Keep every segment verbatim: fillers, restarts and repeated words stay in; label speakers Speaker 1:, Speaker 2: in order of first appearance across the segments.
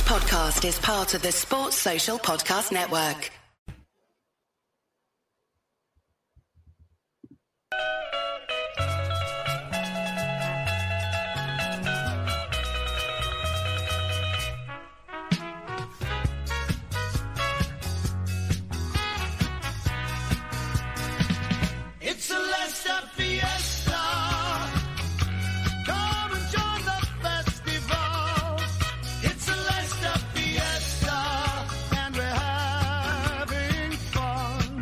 Speaker 1: podcast is part of the Sports Social Podcast Network.
Speaker 2: It's a Leicester fiesta. Come and join the festival. It's a Leicester fiesta, and we're having fun.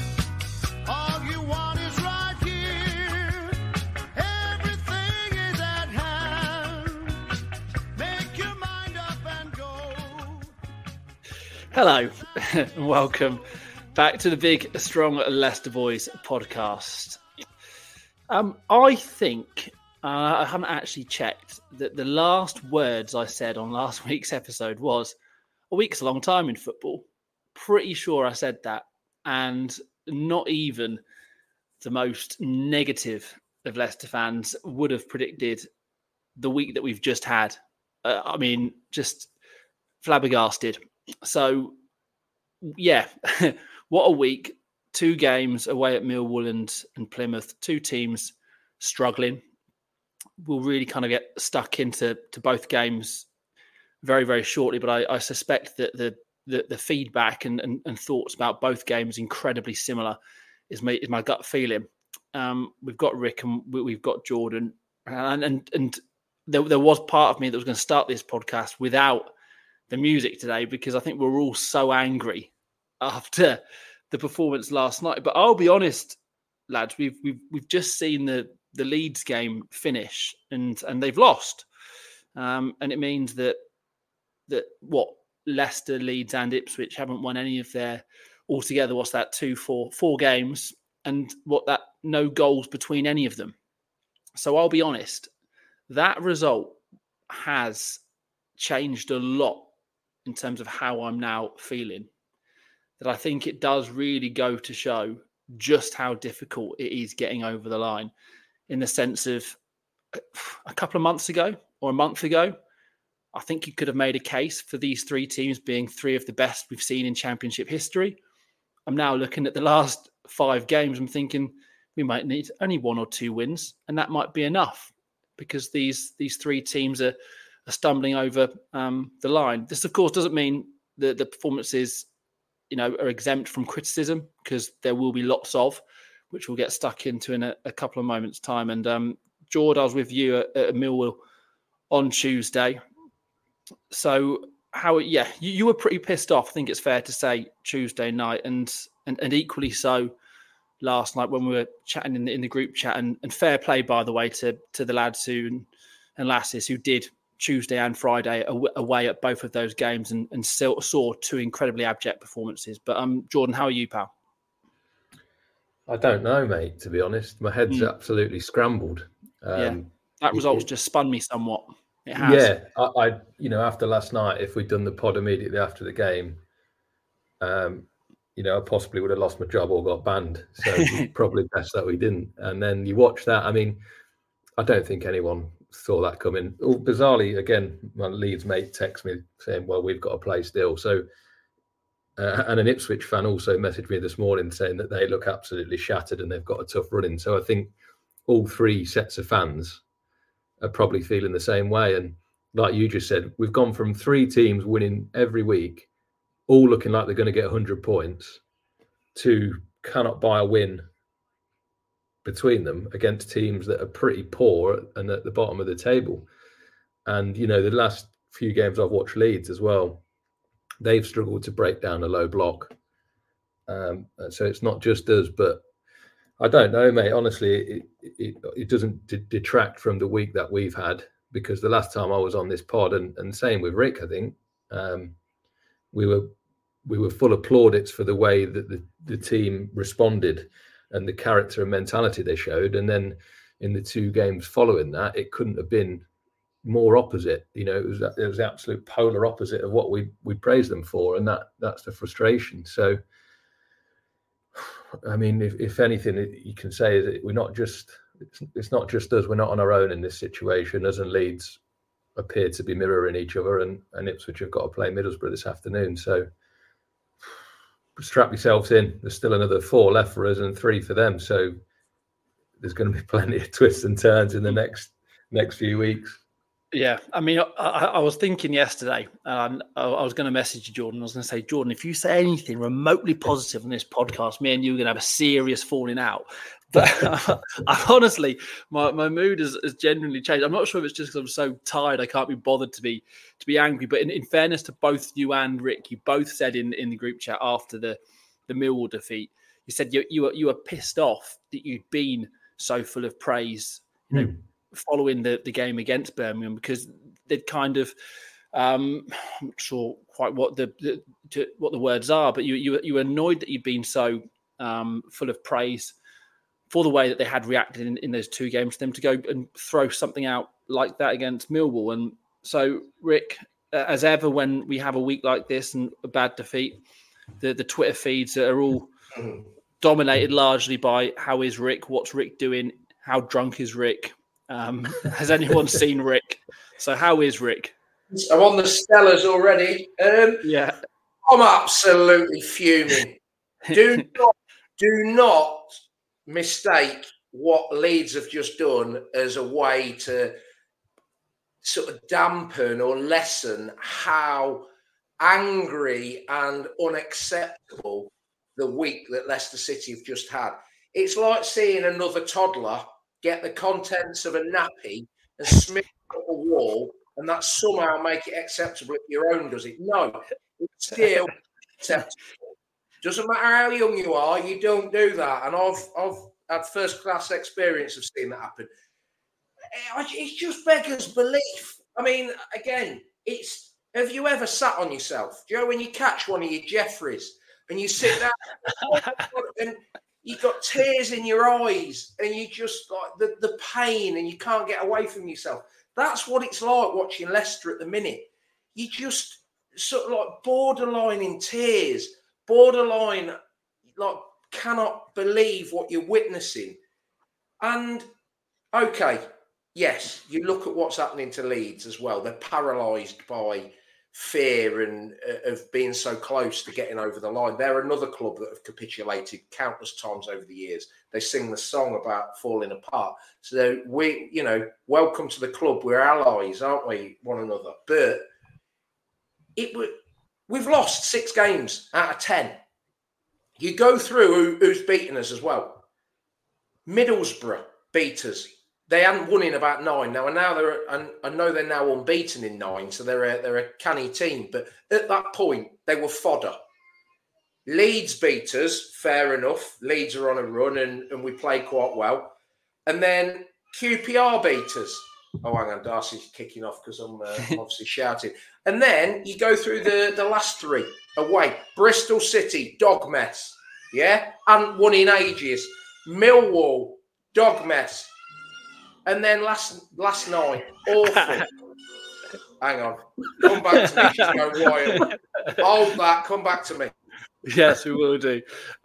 Speaker 2: All you want is right here. Everything is at hand. Make your mind up and go.
Speaker 3: Hello, and welcome back to the Big Strong Leicester Boys podcast. Um, I think, uh, I haven't actually checked, that the last words I said on last week's episode was, a week's a long time in football. Pretty sure I said that. And not even the most negative of Leicester fans would have predicted the week that we've just had. Uh, I mean, just flabbergasted. So, yeah. What a week. Two games away at Millwall and, and Plymouth. Two teams struggling. We'll really kind of get stuck into to both games very, very shortly. But I, I suspect that the the, the feedback and, and, and thoughts about both games incredibly similar is my, is my gut feeling. Um, we've got Rick and we, we've got Jordan. And, and, and there, there was part of me that was going to start this podcast without the music today because I think we're all so angry after the performance last night. But I'll be honest, lads, we've we've we've just seen the the Leeds game finish and and they've lost. Um, and it means that that what Leicester, Leeds and Ipswich haven't won any of their altogether, what's that, two, four, four games, and what that no goals between any of them. So I'll be honest, that result has changed a lot in terms of how I'm now feeling. That I think it does really go to show just how difficult it is getting over the line, in the sense of a couple of months ago or a month ago, I think you could have made a case for these three teams being three of the best we've seen in Championship history. I'm now looking at the last five games. I'm thinking we might need only one or two wins, and that might be enough because these these three teams are, are stumbling over um, the line. This, of course, doesn't mean that the performances you know, are exempt from criticism, because there will be lots of, which we'll get stuck into in a, a couple of moments' time. And um, George, I was with you at, at Millwall on Tuesday. So how, yeah, you, you were pretty pissed off, I think it's fair to say, Tuesday night, and and, and equally so last night when we were chatting in the, in the group chat. And, and fair play, by the way, to to the lads who and lasses who did Tuesday and Friday away at both of those games and, and still saw two incredibly abject performances. But um, Jordan, how are you, pal?
Speaker 4: I don't know, mate, to be honest. My head's mm. absolutely scrambled. Um,
Speaker 3: yeah, that result's it, just spun me somewhat. It has.
Speaker 4: Yeah, I, I, you know, after last night, if we'd done the pod immediately after the game, um, you know, I possibly would have lost my job or got banned. So probably best that we didn't. And then you watch that. I mean, I don't think anyone saw that coming. Oh, bizarrely, again, my Leeds mate texts me saying, well, we've got to play still. So, uh, and an Ipswich fan also messaged me this morning saying that they look absolutely shattered and they've got a tough run in. So I think all three sets of fans are probably feeling the same way. And like you just said, we've gone from three teams winning every week, all looking like they're going to get one hundred points, to cannot buy a win between them against teams that are pretty poor and at the bottom of the table. And, you know, the last few games I've watched Leeds as well, they've struggled to break down a low block. Um, so it's not just us, but I don't know, mate. Honestly, it, it, it doesn't d- detract from the week that we've had, because the last time I was on this pod, and, and same with Rick, I think, um, we were we were full of plaudits for the way that the, the team responded and the character and mentality they showed. And then in the two games following that, it couldn't have been more opposite. You know, it was it was the absolute polar opposite of what we we praised them for, and that that's the frustration. So, I mean, if, if anything, you can say is that we're not just it's, it's not just us. We're not on our own in this situation. Us and Leeds appear to be mirroring each other, and, and Ipswich have got to play Middlesbrough this afternoon. So strap yourselves in. There's still another four left for us and three for them. So there's going to be plenty of twists and turns in the next next few weeks.
Speaker 3: Yeah, I mean, I, I was thinking yesterday, and I, I was going to message you, Jordan. I was going to say, Jordan, if you say anything remotely positive on this podcast, me and you are going to have a serious falling out. But I, honestly, my, my mood has, has genuinely changed. I'm not sure if it's just because I'm so tired I can't be bothered to be to be angry. But in, in fairness to both you and Rick, you both said in, in the group chat after the, the Millwall defeat, you said you you were you were pissed off that you'd been so full of praise, you know, mm. following the, the game against Birmingham, because they'd kind of, um, I'm not sure quite what the, the to, what the words are, but you you you were annoyed that you'd been so um, full of praise for the way that they had reacted in, in those two games, for them to go and throw something out like that against Millwall. And so, Rick, as ever, when we have a week like this and a bad defeat, the, the Twitter feeds are all dominated largely by how is Rick, what's Rick doing, how drunk is Rick, um, has anyone seen Rick? So how is Rick?
Speaker 5: I'm on the Stellas already. Um,
Speaker 3: yeah.
Speaker 5: I'm absolutely fuming. Do not, do not mistake what Leeds have just done as a way to sort of dampen or lessen how angry and unacceptable the week that Leicester City have just had. It's like seeing another toddler get the contents of a nappy and smear it on a wall, and that somehow make it acceptable if your own does it. No, it's still acceptable. Doesn't matter how young you are, you don't do that. And I've I've had first class experience of seeing that happen. It just beggars belief. I mean, again, it's have you ever sat on yourself? Do you know when you catch one of your Jeffreys and you sit down and you've got tears in your eyes and you just like the, the pain and you can't get away from yourself? That's what it's like watching Leicester at the minute. You just sort of like borderline in tears, borderline like cannot believe what you're witnessing. And okay, yes, you look at what's happening to Leeds as well. They're paralysed by fear and uh, of being so close to getting over the line. They're another club that have capitulated countless times over the years. They sing the song about falling apart. So we, you know, welcome to the club. We're allies, aren't we, one another? But it would. We've lost six games out of ten. You go through who, who's beaten us as well. Middlesbrough beat us. They hadn't won in about nine. Now, and now they're, and I know they're now unbeaten in nine, so they're a, they're a canny team. But at that point, they were fodder. Leeds beat us, fair enough. Leeds are on a run, and, and we played quite well. And then Q P R beat us. Oh, hang on, Darcy's kicking off because I'm uh, obviously shouting. And then you go through the, the last three away. Bristol City, dog mess. Yeah? Hadn't won in ages. Millwall, dog mess. And then last last night, awful. Hang on. Come back to me. She's going wild. Hold that. Come back to me.
Speaker 3: Yes, we will do.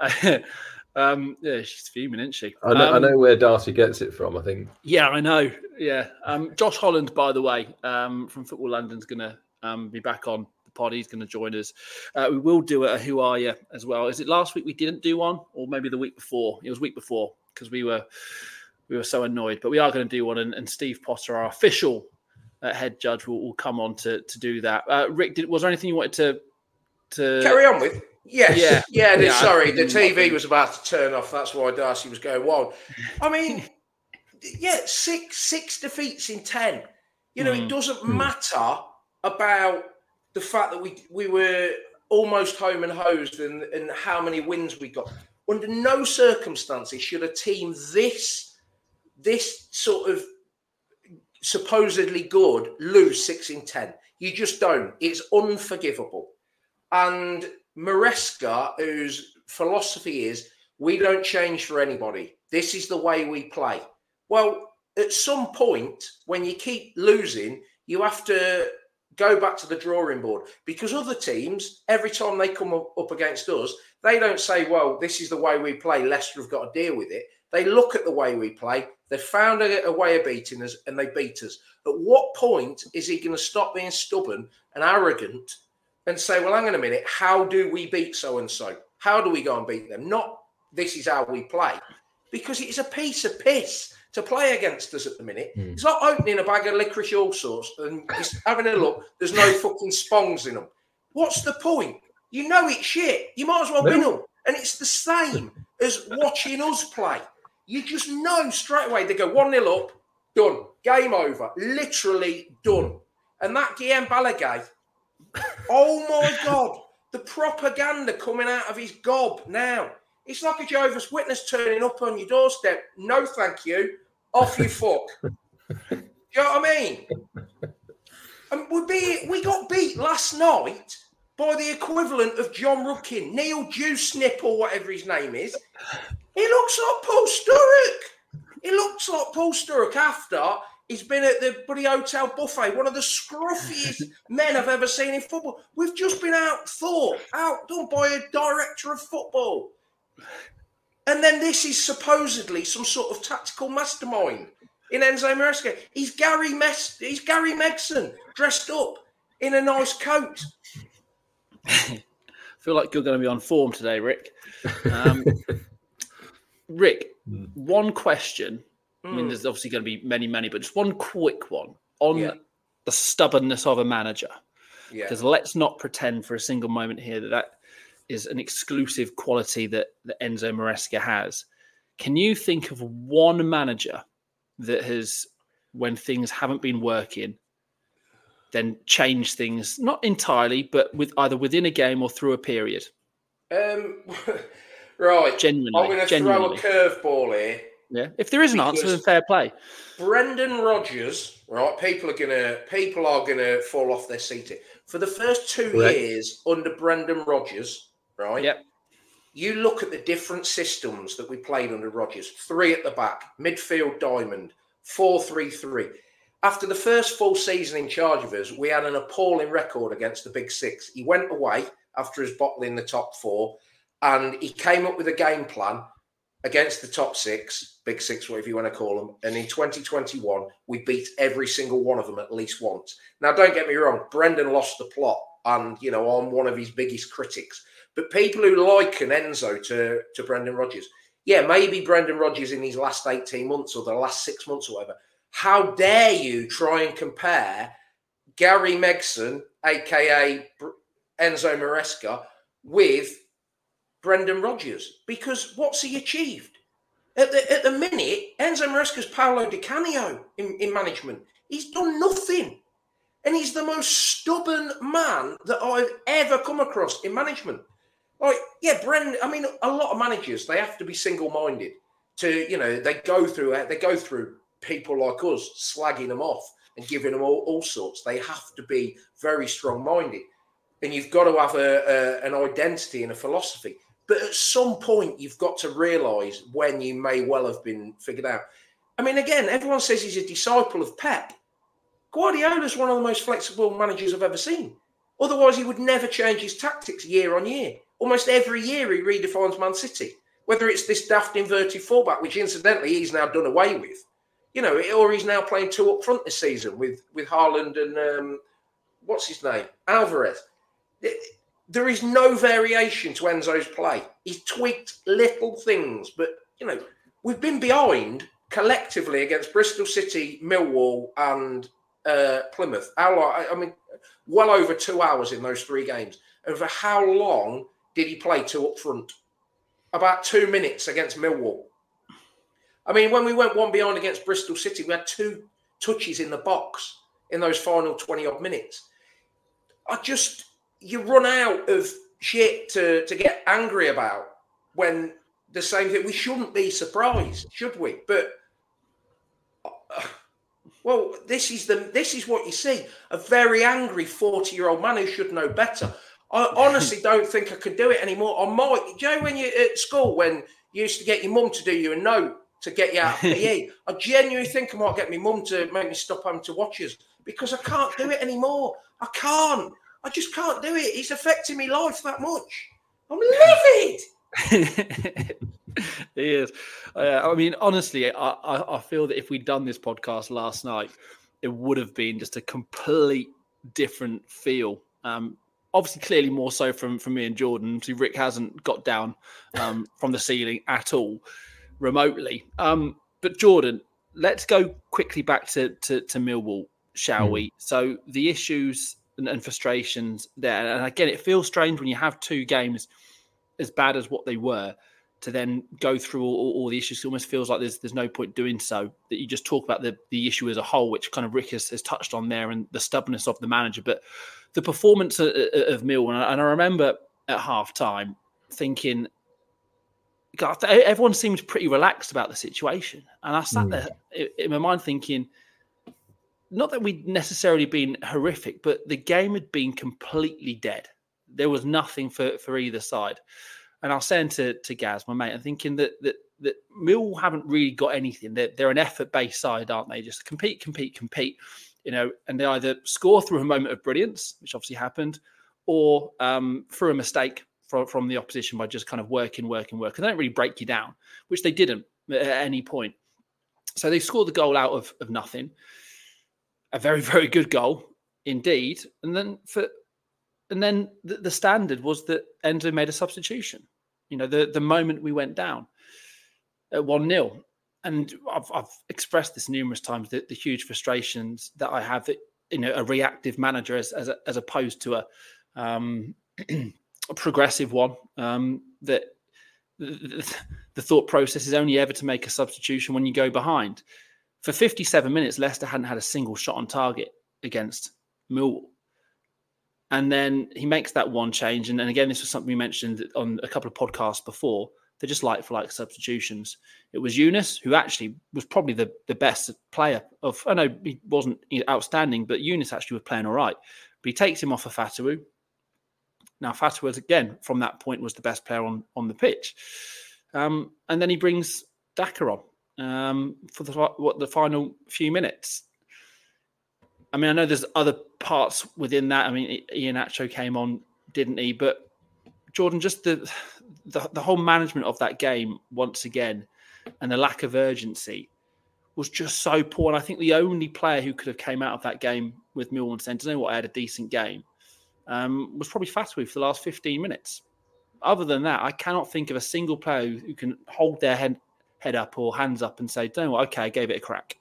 Speaker 3: Um, yeah, she's fuming, isn't she?
Speaker 4: I know,
Speaker 3: um,
Speaker 4: I know where Darcy gets it from, I think.
Speaker 3: Yeah, I know. Yeah. Um, Josh Holland, by the way, um, from Football London's going to um, be back on the pod. He's going to join us. Uh, we will do a Who Are You as well. Is it last week we didn't do one? Or maybe the week before? It was week before because we were we were so annoyed. But we are going to do one. And, and Steve Potter, our official uh, head judge, will, will come on to, to do that. Uh, Rick, did, was there anything you wanted to... to...
Speaker 5: Carry on with? Yes. Yeah. Yeah, the,
Speaker 3: yeah
Speaker 5: sorry, the T V was about to turn off. That's why Darcy was going wild. I mean, yeah, six six defeats in ten. You know, mm. it doesn't mm. matter about the fact that we we were almost home and hosed and, and how many wins we got. Under no circumstances should a team this this sort of supposedly good lose six in ten. You just don't. It's unforgivable. And Maresca, whose philosophy is, we don't change for anybody. This is the way we play. Well, at some point, when you keep losing, you have to go back to the drawing board, because other teams, every time they come up against us, they don't say, well, this is the way we play, Leicester have got to deal with it. They look at the way we play, They found a, a way of beating us, and they beat us. At what point is he going to stop being stubborn and arrogant and say, well, hang on a minute, how do we beat so-and-so? How do we go and beat them? Not this is how we play. Because it is a piece of piss to play against us at the minute. Mm. It's like opening a bag of licorice all sorts and just having a look. There's no fucking spongs in them. What's the point? You know it's shit. You might as well win them. And it's the same as watching us play. You just know straight away. They go one nil up, done. Game over. Literally done. And that Guillaume Balaguer, oh my God, the propaganda coming out of his gob now. It's like a Jehovah's Witness turning up on your doorstep. No, thank you. Off you fuck. Do you know what I mean? And we be, we got beat last night by the equivalent of John Rudkin, Neil Dewsnip or whatever his name is. He looks like Paul Sturrock. He looks like Paul Sturrock after he's been at the bloody hotel buffet, one of the scruffiest men I've ever seen in football. We've just been outthought, outdone by a director of football. And then this is supposedly some sort of tactical mastermind in Enzo Maresca. He's Gary Mess. He's Gary Megson dressed up in a nice coat.
Speaker 3: I feel like you're going to be on form today, Rick. Um, Rick, mm. one question. Mm. I mean, there's obviously going to be many, many, but just one quick one on yeah. the stubbornness of a manager. Because yeah. let's not pretend for a single moment here that that is an exclusive quality that, that Enzo Maresca has. Can you think of one manager that has, when things haven't been working, then changed things, not entirely, but with either within a game or through a period?
Speaker 5: Um, right.
Speaker 3: Genuinely.
Speaker 5: I'm going to throw a curveball here.
Speaker 3: Yeah. If there is an answer, then fair play.
Speaker 5: Brendan Rodgers, right? People are gonna people are gonna fall off their seat here. For the first two right. years under Brendan Rodgers, right?
Speaker 3: Yep.
Speaker 5: You look at the different systems that we played under Rodgers. Three at the back, midfield diamond, four three three. After the first full season in charge of us, we had an appalling record against the Big Six. He went away after his bottling the top four, and he came up with a game plan against the top six, Big Six, whatever you want to call them. And in twenty twenty-one, we beat every single one of them at least once. Now, don't get me wrong, Brendan lost the plot, and, you know, I'm one of his biggest critics. But people who liken Enzo to, to Brendan Rodgers, yeah, maybe Brendan Rodgers in his last eighteen months or the last six months or whatever, how dare you try and compare Gary Megson, a k a. Enzo Maresca, with Brendan Rodgers? Because what's he achieved? At the, at the minute, Enzo Maresca's Paolo Di Canio in, in management. He's done nothing. And he's the most stubborn man that I've ever come across in management. Like, yeah, Brendan, I mean, a lot of managers, they have to be single-minded to, you know, they go through they go through people like us, slagging them off and giving them all, all sorts. They have to be very strong-minded. And you've got to have a, a, an identity and a philosophy. But at some point, you've got to realise when you may well have been figured out. I mean, again, everyone says he's a disciple of Pep. Guardiola's one of the most flexible managers I've ever seen. Otherwise, he would never change his tactics year on year. Almost every year, he redefines Man City. Whether it's this daft inverted fullback, which incidentally he's now done away with, you know, or he's now playing two up front this season with, with Haaland and, um, what's his name? Alvarez. There is no variation to Enzo's play. He's tweaked little things, but, you know, we've been behind collectively against Bristol City, Millwall and uh, Plymouth. How long, I mean, well over two hours in those three games. And for how long did he play two up front? About two minutes against Millwall. I mean, when we went one behind against Bristol City, we had two touches in the box in those final twenty-odd minutes. I just... You run out of shit to, to get angry about when the same thing. We shouldn't be surprised, should we? But uh, well, this is the this is what you see: a very angry forty-year-old man who should know better. I honestly don't think I could do it anymore. I might. Do you know when you're at school when you used to get your mum to do you a note to get you out of P E? I genuinely think I might get my mum to make me stop having to watch us because I can't do it anymore. I can't. I just can't do it. It's affecting me life that much. I'm livid.
Speaker 3: He is. Uh, I mean, honestly, I, I, I feel that if we'd done this podcast last night, it would have been just a complete different feel. Um, obviously, clearly more so from, from me and Jordan. See, Rick hasn't got down um, from the ceiling at all remotely. Um, but Jordan, let's go quickly back to, to, to Millwall, shall mm. we? So the issues and, and frustrations there. And again, it feels strange when you have two games as bad as what they were to then go through all, all, all the issues. It almost feels like there's there's no point doing so, that you just talk about the, the issue as a whole, which kind of Rick has, has touched on there, and the stubbornness of the manager. But the performance of, of Mill, and I, and I remember at half time thinking, God, everyone seemed pretty relaxed about the situation. And I sat mm. there in my mind thinking, not that we'd necessarily been horrific, but the game had been completely dead. There was nothing for, for either side. And I was saying to, to Gaz, my mate, I'm thinking that that that Mill haven't really got anything. They're, they're an effort-based side, aren't they? Just compete, compete, compete, you know, and they either score through a moment of brilliance, which obviously happened, or um, through a mistake from, from the opposition by just kind of working, working, working. They don't really break you down, which they didn't at any point. So they scored the goal out of, of nothing. A very, very good goal indeed. And then for and then the, the standard was that Enzo made a substitution. You know, the, the moment we went down at one nil. And I've, I've expressed this numerous times, the, the huge frustrations that I have that, you know, a reactive manager as as, as opposed to a, um, a progressive one. Um, that the, the thought process is only ever to make a substitution when you go behind. For fifty-seven minutes, Leicester hadn't had a single shot on target against Millwall. And then he makes that one change. And then again, this was something we mentioned on a couple of podcasts before. They're just like for like substitutions. It was Yunus, who actually was probably the, the best player of, I know he wasn't outstanding, but Yunus actually was playing all right. But he takes him off of Fatawu. Now, Fatawu, again, from that point, was the best player on, on the pitch. Um, and then he brings Daka on um, for the, what, the final few minutes. I mean, I know there's other parts within that. I mean, Iheanacho came on, didn't he? But Jordan, just the, the the whole management of that game once again, and the lack of urgency was just so poor. And I think the only player who could have came out of that game with Millwall and said, "You know what, I had a decent game," um, was probably Fatawu for the last fifteen minutes. Other than that, I cannot think of a single player who, who can hold their head head up or hands up and say, "Don't know what, okay, I gave it a crack."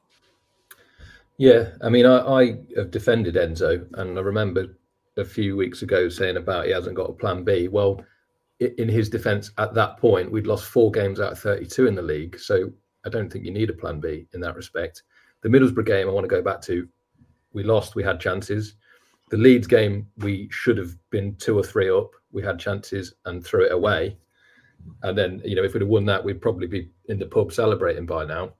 Speaker 4: Yeah, I mean, I, I have defended Enzo, and I remember a few weeks ago saying about he hasn't got a plan B. Well, in his defence, at that point, we'd lost four games out of thirty-two in the league, so I don't think you need a plan B in that respect. The Middlesbrough game, I want to go back to, we lost, we had chances. The Leeds game, we should have been two or three up. We had chances and threw it away. And then, you know, if we'd have won that, we'd probably be in the pub celebrating by now.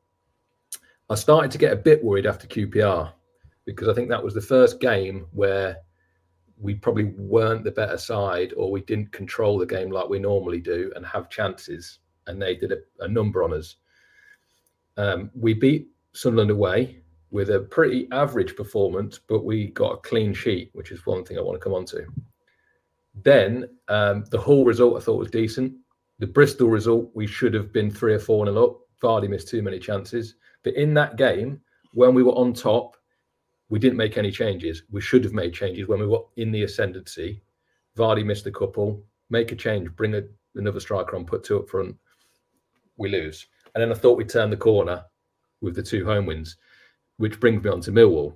Speaker 4: I started to get a bit worried after Q P R because I think that was the first game where we probably weren't the better side, or we didn't control the game like we normally do and have chances, and they did a, a number on us. Um, we beat Sunderland away with a pretty average performance, but we got a clean sheet, which is one thing I want to come on to. Then um, the Hull result I thought was decent. The Bristol result, we should have been three or four nil up. Vardy missed too many chances. But in that game, when we were on top, we didn't make any changes. We should have made changes when we were in the ascendancy. Vardy missed a couple. Make a change. Bring a, another striker on. Put two up front. We lose. And then I thought we'd turn the corner with the two home wins, which brings me on to Millwall.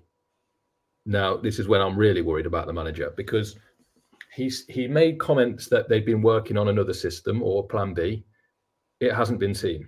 Speaker 4: Now, this is when I'm really worried about the manager, because he's he made comments that they'd been working on another system or plan B. It hasn't been seen.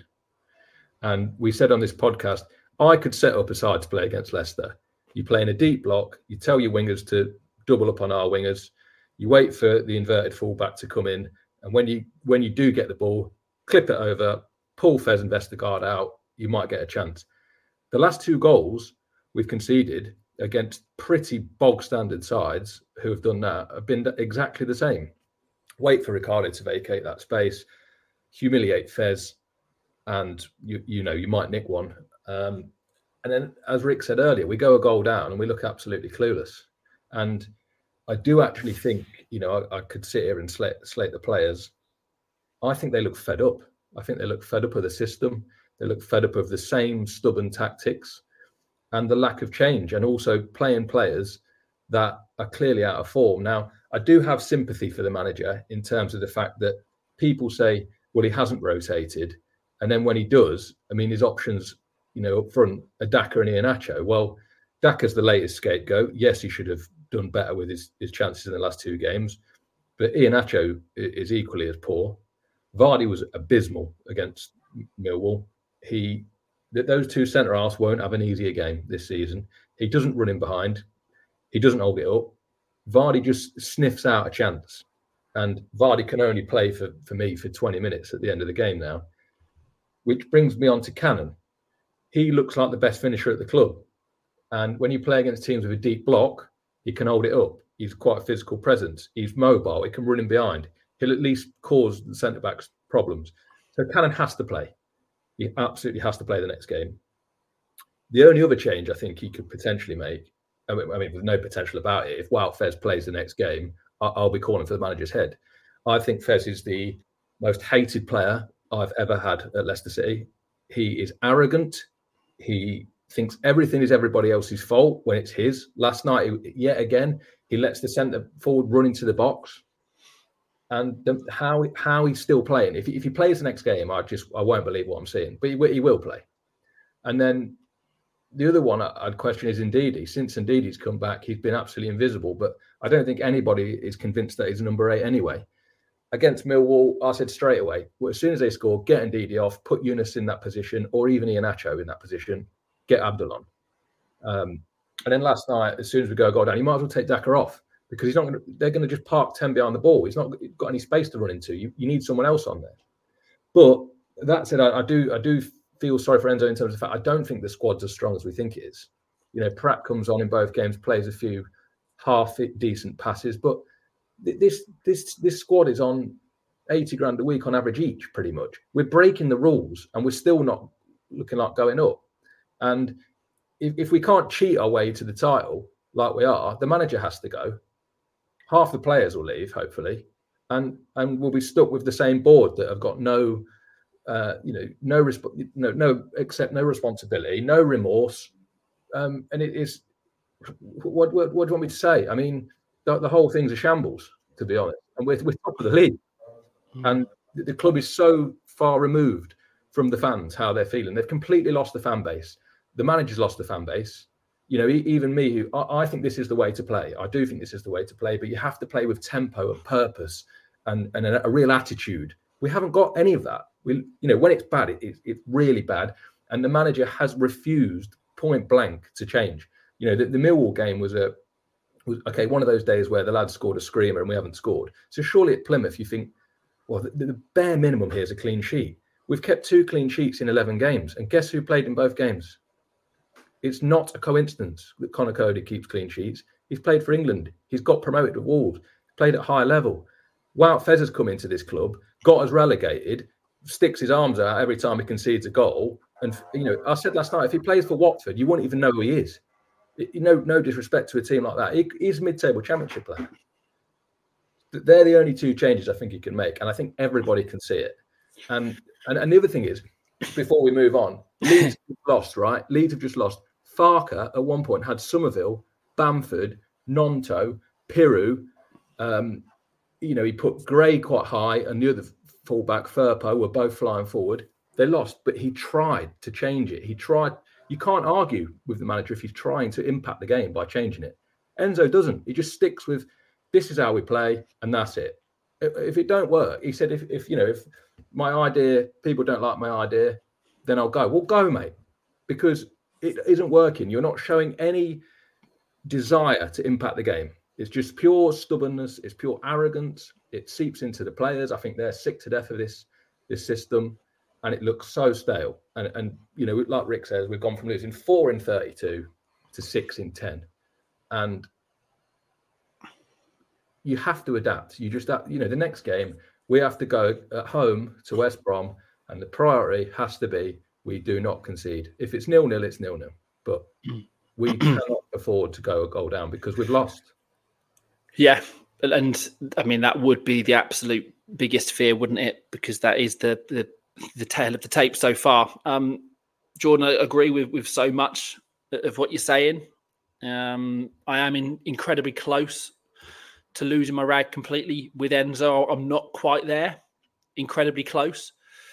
Speaker 4: And we said on this podcast, I could set up a side to play against Leicester. You play in a deep block, you tell your wingers to double up on our wingers, you wait for the inverted fullback to come in, and when you when you do get the ball, clip it over, pull Fez and Vestergaard out, you might get a chance. The last two goals we've conceded against pretty bog standard sides who have done that have been exactly the same. Wait for Ricardo to vacate that space, humiliate Fez, and you you know you might nick one. Um, and then, as Rick said earlier, we go a goal down and we look absolutely clueless. And I do actually think, you know, I, I could sit here and slate, slate the players. I think they look fed up. I think they look fed up of the system. They look fed up of the same stubborn tactics and the lack of change, and also playing players that are clearly out of form. Now, I do have sympathy for the manager in terms of the fact that people say, well, he hasn't rotated. And then when he does, I mean, his options, you know, up front are Daka and Iheanacho. Well, Daka's the latest scapegoat. Yes, he should have done better with his, his chances in the last two games. But Iheanacho is equally as poor. Vardy was abysmal against Millwall. He, those two centre-halves won't have an easier game this season. He doesn't run in behind. He doesn't hold it up. Vardy just sniffs out a chance. And Vardy can only play for, for me for twenty minutes at the end of the game now. Which brings me on to Cannon. He looks like the best finisher at the club. And when you play against teams with a deep block, he can hold it up. He's quite a physical presence. He's mobile. He can run in behind. He'll at least cause the centre-backs problems. So Cannon has to play. He absolutely has to play the next game. The only other change I think he could potentially make, I mean, I mean with no potential about it, if Wout Fez plays the next game, I'll be calling for the manager's head. I think Fez is the most hated player I've ever had at Leicester City. He is arrogant. He thinks everything is everybody else's fault when it's his. Last night, yet again, he lets the centre forward run into the box. And the, how how he's still playing. If he, if he plays the next game, I just I won't believe what I'm seeing. But he, he will play. And then the other one I'd question is Ndidi. Since Ndidi's come back, he's been absolutely invisible. But I don't think anybody is convinced that he's number eight anyway. Against Millwall, I said straight away, well, as soon as they score, get Ndidi off, put Yunus in that position, or even Iheanacho in that position, get Abdul on. Um, and then last night, as soon as we go goal down, you might as well take Daka off. Because he's not going to, they're going to just park ten behind the ball. He's not got any space to run into. You, you need someone else on there. But that said, I, I do I do feel sorry for Enzo in terms of the fact I don't think the squad's as strong as we think it is. You know, Pratt comes on in both games, plays a few half decent passes, but this this this squad is on eighty grand a week on average each, pretty much. We're breaking the rules and we're still not looking like going up. And if, if we can't cheat our way to the title like we are, the manager has to go. Half the players will leave, hopefully, and and we'll be stuck with the same board that have got no, uh, you know, no, resp- no, no, except no responsibility, no remorse, um, and it is. What, what what do you want me to say? I mean, the, the whole thing's a shambles, to be honest, and we're we're top of the league, and the, the club is so far removed from the fans, how they're feeling. They've completely lost the fan base. The manager's lost the fan base. You know, even me, who I, I think this is the way to play. I do think this is the way to play, but you have to play with tempo and purpose and, and a, a real attitude. We haven't got any of that. We, you know, when it's bad, it, it, it's really bad. And the manager has refused point blank to change. You know, the, the Millwall game was a, was, okay, one of those days where the lads scored a screamer and we haven't scored. So surely at Plymouth, you think, well, the, the bare minimum here is a clean sheet. We've kept two clean sheets in eleven games. And guess who played in both games? It's not a coincidence that Conor Cody keeps clean sheets. He's played for England. He's got promoted to Wolves, played at high level. Wout Fez has come into this club, got us relegated, sticks his arms out every time he concedes a goal. And, you know, I said last night, if he plays for Watford, you wouldn't even know who he is. You know, no disrespect to a team like that. He, he's a mid-table championship player. They're the only two changes I think he can make. And I think everybody can see it. And and, and the other thing is, before we move on, Leeds have lost, right? Leeds have just lost. Farker at one point had Somerville, Bamford, Nonto, Piru. Um, you know, he put Gray quite high and the other fullback, Firpo, were both flying forward. They lost, but he tried to change it. He tried. You can't argue with the manager if he's trying to impact the game by changing it. Enzo doesn't. He just sticks with, this is how we play, and that's it. If it don't work, he said, if, if you know, if my idea, people don't like my idea, then I'll go. Well, go, mate, because it isn't working. You're not showing any desire to impact the game. It's just pure stubbornness. It's pure arrogance. It seeps into the players. I think they're sick to death of this, this system, and it looks so stale. And, and you know, like Rick says, we've gone from losing four in thirty-two to six in ten. And you have to adapt. You just, you know, the next game, we have to go at home to West Brom, and the priority has to be we do not concede. If it's nil-nil, it's nil-nil. But we cannot afford to go a goal down because we've lost.
Speaker 3: Yeah. And I mean, that would be the absolute biggest fear, wouldn't it? Because that is the, the the tail of the tape so far. Um, Jordan, I agree with, with so much of what you're saying. Um, I am in, incredibly close to losing my rag completely with Enzo. I'm not quite there. Incredibly close.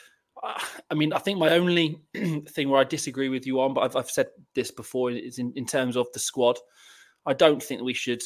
Speaker 3: I mean, I think my only thing where I disagree with you on, but I've, I've said this before, is in, in terms of the squad. I don't think that we should.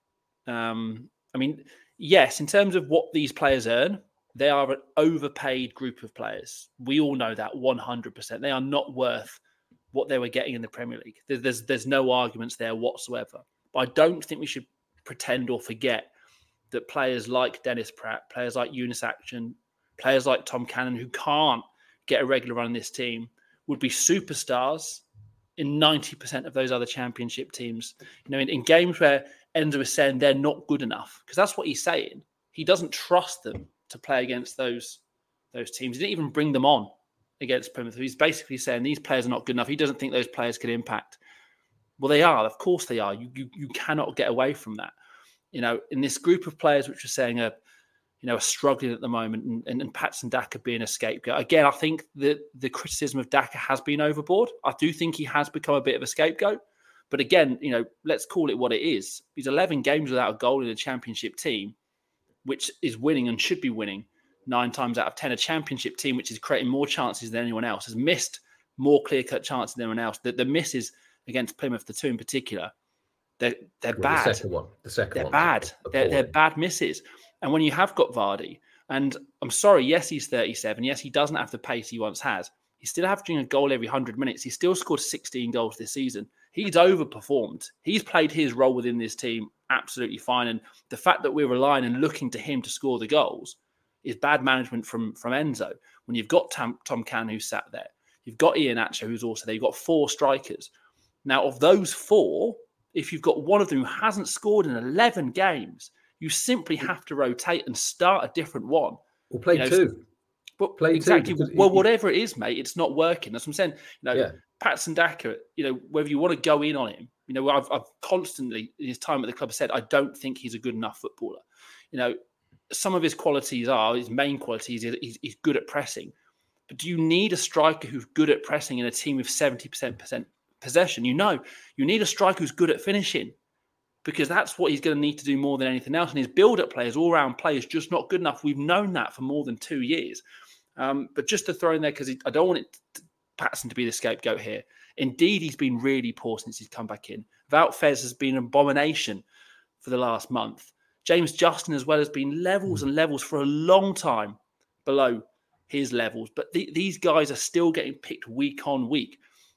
Speaker 3: Um, I mean, yes, in terms of what these players earn, they are an overpaid group of players. We all know that one hundred percent. They are not worth what they were getting in the Premier League. There's there's no arguments there whatsoever. But I don't think we should pretend or forget that players like Dennis Pratt, players like Eunice Action, players like Tom Cannon, who can't get a regular run in this team, would be superstars in ninety percent of those other championship teams. You know, in, in games where Enzo is saying they're not good enough, because that's what he's saying. He doesn't trust them to play against those, those teams. He didn't even bring them on against Plymouth. He's basically saying these players are not good enough. He doesn't think those players can impact. Well, they are. Of course they are. You, you, you cannot get away from that. You know, in this group of players which are saying are, you know, are struggling at the moment, and, and, and Patson Daka being a scapegoat. Again, I think that the criticism of Daka has been overboard. I do think he has become a bit of a scapegoat. But again, you know, let's call it what it is. He's eleven games without a goal in a championship team, which is winning and should be winning nine times out of ten. A championship team which is creating more chances than anyone else, has missed more clear-cut chances than anyone else. The, the misses against Plymouth, the two in particular, they're, they're
Speaker 4: well,
Speaker 3: bad.
Speaker 4: The second one. The second
Speaker 3: they're
Speaker 4: one.
Speaker 3: bad. They're, they're bad misses. And when you have got Vardy, and I'm sorry, yes, he's thirty-seven. Yes, he doesn't have the pace he once has. He's still averaging a goal every one hundred minutes. He still scored sixteen goals this season. He's overperformed. He's played his role within this team absolutely fine. And the fact that we're relying and looking to him to score the goals is bad management from, from Enzo. When you've got Tom, Tom Cannon, who's sat there, you've got Ian Atcher, who's also there, you've got four strikers. Now, of those four, if you've got one of them who hasn't scored in eleven games, you simply have to rotate and start a different one.
Speaker 4: We'll play
Speaker 3: you know,
Speaker 4: two.
Speaker 3: But
Speaker 4: play
Speaker 3: exactly.
Speaker 4: Two
Speaker 3: well, whatever it is, mate, it's not working. That's what I'm saying. You know,
Speaker 4: yeah.
Speaker 3: Patson Daka, you know, whether you want to go in on him, you know, I've, I've constantly, in his time at the club, said, I don't think he's a good enough footballer. You know, some of his qualities are, his main qualities, he's, he's good at pressing. But do you need a striker who's good at pressing in a team with seventy percent possession? You know, you need a striker who's good at finishing, because that's what he's going to need to do more than anything else. And his build-up play, his all-round play is just not good enough. We've known that for more than two years. Um, but just to throw in there, because I don't want it to, Patson to be the scapegoat here. Indeed, he's been really poor since he's come back in. Wout Faes has been an abomination for the last month. James Justin as well has been levels and levels for a long time below his levels. But the, these guys are still getting picked week on week.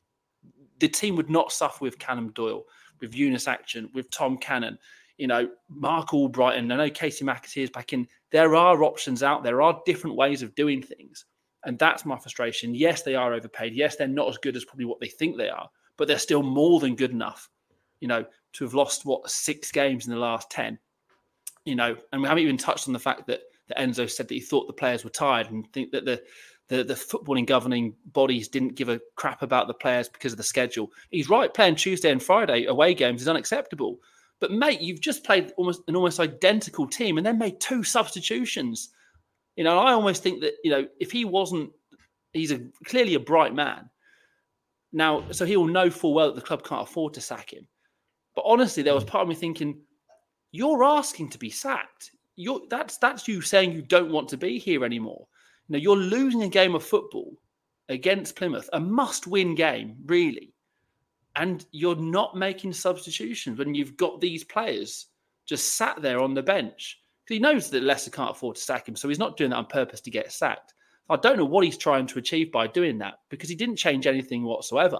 Speaker 3: The team would not suffer with Callum Doyle, with Eunice Action, with Tom Cannon, you know, Mark Albrighton. I know Casey McAtee is back in. There are options out there. There are different ways of doing things. And that's my frustration. Yes, they are overpaid. Yes, they're not as good as probably what they think they are, but they're still more than good enough, you know, to have lost, what, six games in the last ten. You know, and we haven't even touched on the fact that, that Enzo said that he thought the players were tired and think that the, the, the footballing governing bodies didn't give a crap about the players because of the schedule. He's right. Playing Tuesday and Friday away games is unacceptable. But, mate, you've just played almost an almost identical team and then made two substitutions. You know, I almost think that, you know, if he wasn't, he's a, clearly a bright man. Now, so he will know full well that the club can't afford to sack him. But honestly, there was part of me thinking, you're asking to be sacked. You're, that's that's you saying you don't want to be here anymore. You know, you're losing a game of football against Plymouth, a must-win game, really. And you're not making substitutions when you've got these players just sat there on the bench. Because he knows that Leicester can't afford to sack him, so he's not doing that on purpose to get sacked. I don't know what he's trying to achieve by doing that, because he didn't change anything whatsoever.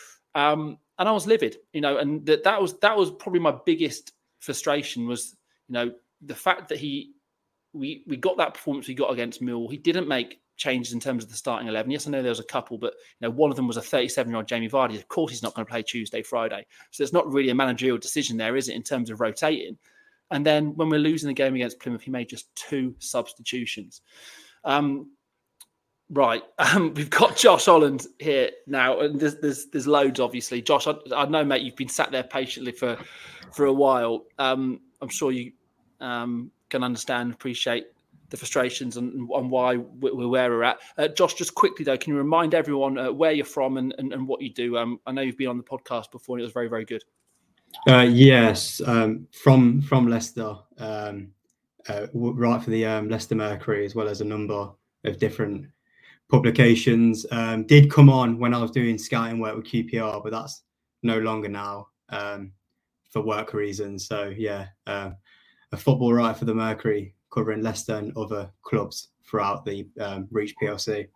Speaker 3: Um, and I was livid, you know, and that that was that was probably my biggest frustration was, you know, the fact that he we we got that performance we got against Millwall. He didn't make changes in terms of the starting eleven. Yes, I know there was a couple, but you know, one of them was a thirty-seven-year-old Jamie Vardy. Of course, he's not going to play Tuesday, Friday. So it's not really a managerial decision there, is it, in terms of rotating? And then when we're losing the game against Plymouth, he made just two substitutions. Um, right. Um, we've got Josh Holland here now, and there's there's, there's loads, obviously. Josh, I, I know, mate, you've been sat there patiently for, for a while. Um, I'm sure you um, can understand, appreciate the frustrations and, and why we're where we're at. Uh, Josh, just quickly though, can you remind everyone uh, where you're from and, and, and what you do? Um, I know you've been on the podcast before and it was very, very good.
Speaker 6: Uh, yes, um, from from Leicester, um, uh, right for the um, Leicester Mercury, as well as a number of different publications. Um, did come on when I was doing scouting work with Q P R, but that's no longer now um, for work reasons. So yeah, uh, a football writer for the Mercury, covering Leicester and other clubs throughout the um, Reach P L C.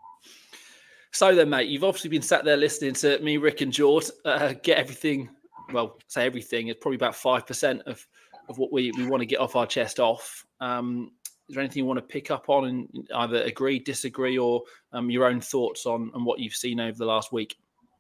Speaker 3: So then, mate, you've obviously been sat there listening to me, Rick and George, uh, get everything, well, say everything, it's probably about five percent of, of what we, we want to get off our chest off. Um, is there anything you want to pick up on and either agree, disagree, or um, your own thoughts on, on what you've seen over the last week?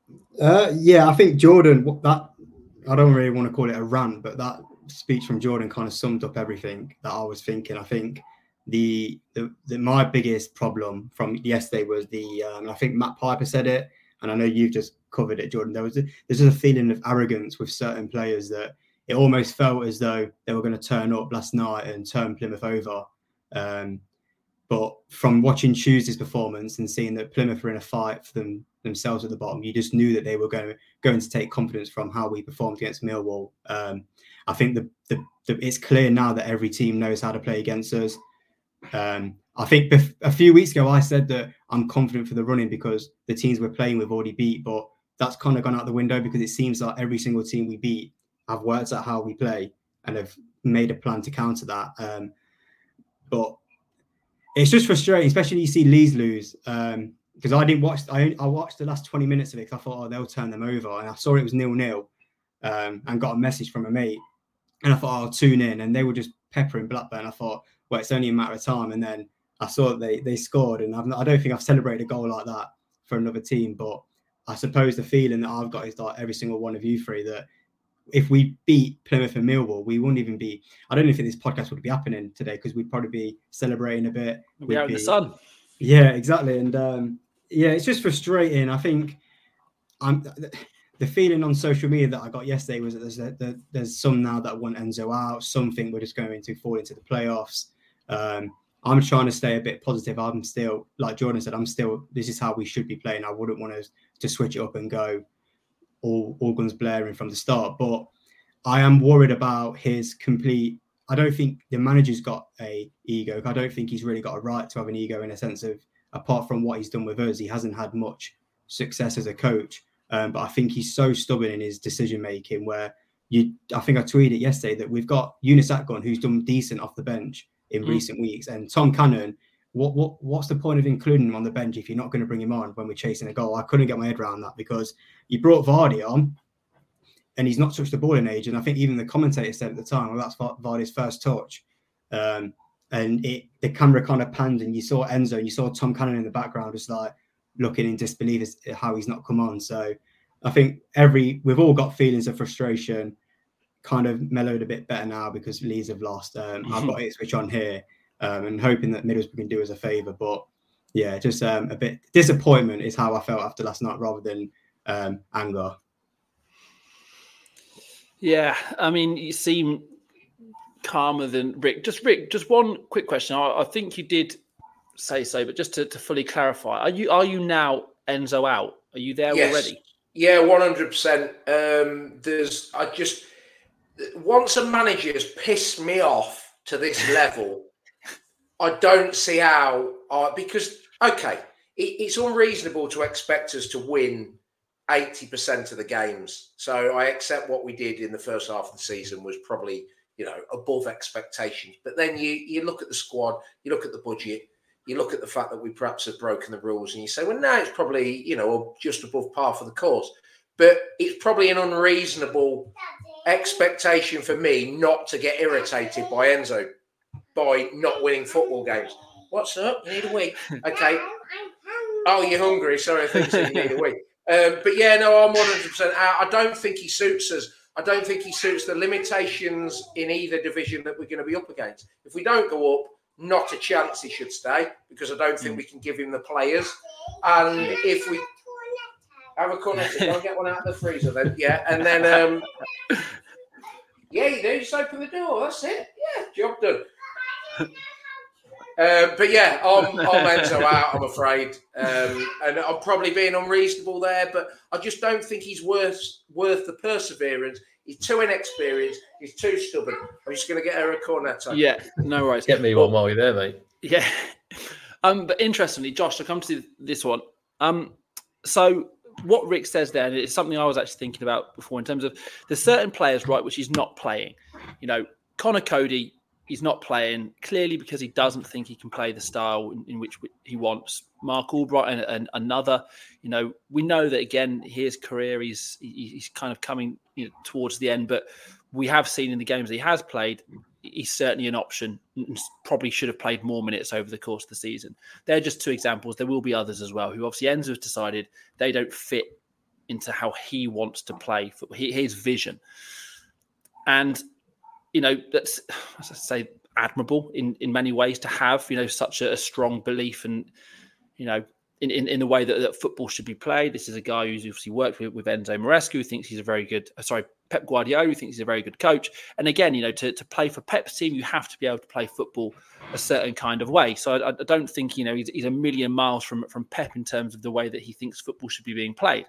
Speaker 6: Uh, yeah, I think Jordan, that I don't really want to call it a rant, but that speech from Jordan kind of summed up everything that I was thinking. I think the, the, the my biggest problem from yesterday was the um, I think Matt Piper said it, and I know you've just covered it, Jordan. There was a, there's just a feeling of arrogance with certain players that it almost felt as though they were going to turn up last night and turn Plymouth over. Um, but from watching Tuesday's performance and seeing that Plymouth were in a fight for them themselves at the bottom, you just knew that they were going going to take confidence from how we performed against Millwall. Um, I think the, the, the it's clear now that every team knows how to play against us. Um, I think bef- a few weeks ago I said that I'm confident for the running because the teams we're playing with already beat, but that's kind of gone out the window because it seems like every single team we beat have worked out how we play and have made a plan to counter that. Um, but it's just frustrating, especially when you see Leeds lose. Um, because I didn't watch, I, I watched the last twenty minutes of it because I thought, oh, they'll turn them over. And I saw it was nil-nil um, and got a message from a mate. And I thought, oh, I'll tune in. And they were just peppering Blackburn. I thought, well, it's only a matter of time. And then I saw that they, they scored. And I've not, I don't think I've celebrated a goal like that for another team. But I suppose the feeling that I've got is like every single one of you three, that if we beat Plymouth and Millwall, we wouldn't even be, I don't even think this podcast would be happening today because we'd probably be celebrating a bit.
Speaker 3: We'd be out in the sun.
Speaker 6: Yeah, exactly. And um, yeah, it's just frustrating. I think I'm the feeling on social media that I got yesterday was that there's, that there's some now that want Enzo out, some think we're just going to fall into the playoffs. Um, I'm trying to stay a bit positive. I'm still, like Jordan said, I'm still, this is how we should be playing. I wouldn't want to, to switch it up and go all, all guns blaring from the start. But I am worried about his complete, I don't think the manager's got a ego. I don't think he's really got a right to have an ego in a sense of, apart from what he's done with us, he hasn't had much success as a coach. Um, but I think he's so stubborn in his decision-making where you, I think I tweeted yesterday that we've got Yunus Akgün, who's done decent off the bench in mm. recent weeks. And Tom Cannon, what what what's the point of including him on the bench if you're not going to bring him on when we're chasing a goal? I couldn't get my head around that because you brought Vardy on and he's not touched the ball in age. And I think even the commentator said at the time, well, that's Vardy's first touch. Um, and it the camera kind of panned and you saw Enzo and you saw Tom Cannon in the background just like looking in disbelief as how he's not come on. So I think every we've all got feelings of frustration, kind of mellowed a bit better now because Leeds have lost. Um, mm-hmm. I've got Ipswich on here um, and hoping that Middlesbrough can do us a favour. But yeah, just um, a bit disappointment is how I felt after last night rather than um, anger.
Speaker 3: Yeah, I mean, you seem calmer than Rick. Just Rick, just one quick question. I, I think you did say so, but just to, to fully clarify, are you are you now Enzo out? Are you there
Speaker 5: yes.
Speaker 3: already?
Speaker 5: Yeah, one hundred percent. Um, there's, I just, once a manager has pissed me off to this level, I don't see how, I, because, okay, it, it's unreasonable to expect us to win eighty percent of the games. So I accept what we did in the first half of the season was probably, you know, above expectations. But then you you look at the squad, you look at the budget, you look at the fact that we perhaps have broken the rules and you say, well, now it's probably, you know, just above par for the course. But it's probably an unreasonable expectation for me not to get irritated by Enzo by not winning football games. What's up? You need a wee? Okay. Oh, you're hungry. Sorry, I think so. You need a wee. Um, but yeah, no, I'm one hundred percent out. I don't think he suits us. I don't think he suits the limitations in either division that we're going to be up against. If we don't go up, not a chance he should stay because I don't think we can give him the players. And if we have a cornet, go and get one out of the freezer then. Yeah. And then, um, yeah, you do. Just open the door. That's it. Yeah. Job done. Uh, but yeah, I'm, I'm Enzo out, I'm afraid. Um, and I'm probably being unreasonable there, but I just don't think he's worth worth the perseverance. He's too inexperienced. He's too stubborn. I'm just going to get Eric Cornetto.
Speaker 3: Yeah, no worries.
Speaker 4: Get me one while you're there, mate.
Speaker 3: Yeah. Um, but interestingly, Josh, I come to this one. Um, so what Rick says there, and it's something I was actually thinking about before in terms of there's certain players, right, which he's not playing. You know, Connor Cody, he's not playing clearly because he doesn't think he can play the style in, in which he wants. Mark Albright and, and another, you know, we know that again, his career, he's he's kind of coming you know, towards the end, but we have seen in the games that he has played, he's certainly an option and probably should have played more minutes over the course of the season. They're just two examples. There will be others as well who obviously Enzo has decided they don't fit into how he wants to play, for his vision. And you know, that's, as I say, admirable in, in many ways to have, you know, such a, a strong belief and, you know, in, in, in the way that, that football should be played. This is a guy who's obviously worked with, with Enzo Maresca, who thinks he's a very good, uh, sorry, Pep Guardiola, who thinks he's a very good coach. And again, you know, to, to play for Pep's team, you have to be able to play football a certain kind of way. So I, I don't think, you know, he's, he's a million miles from, from Pep in terms of the way that he thinks football should be being played.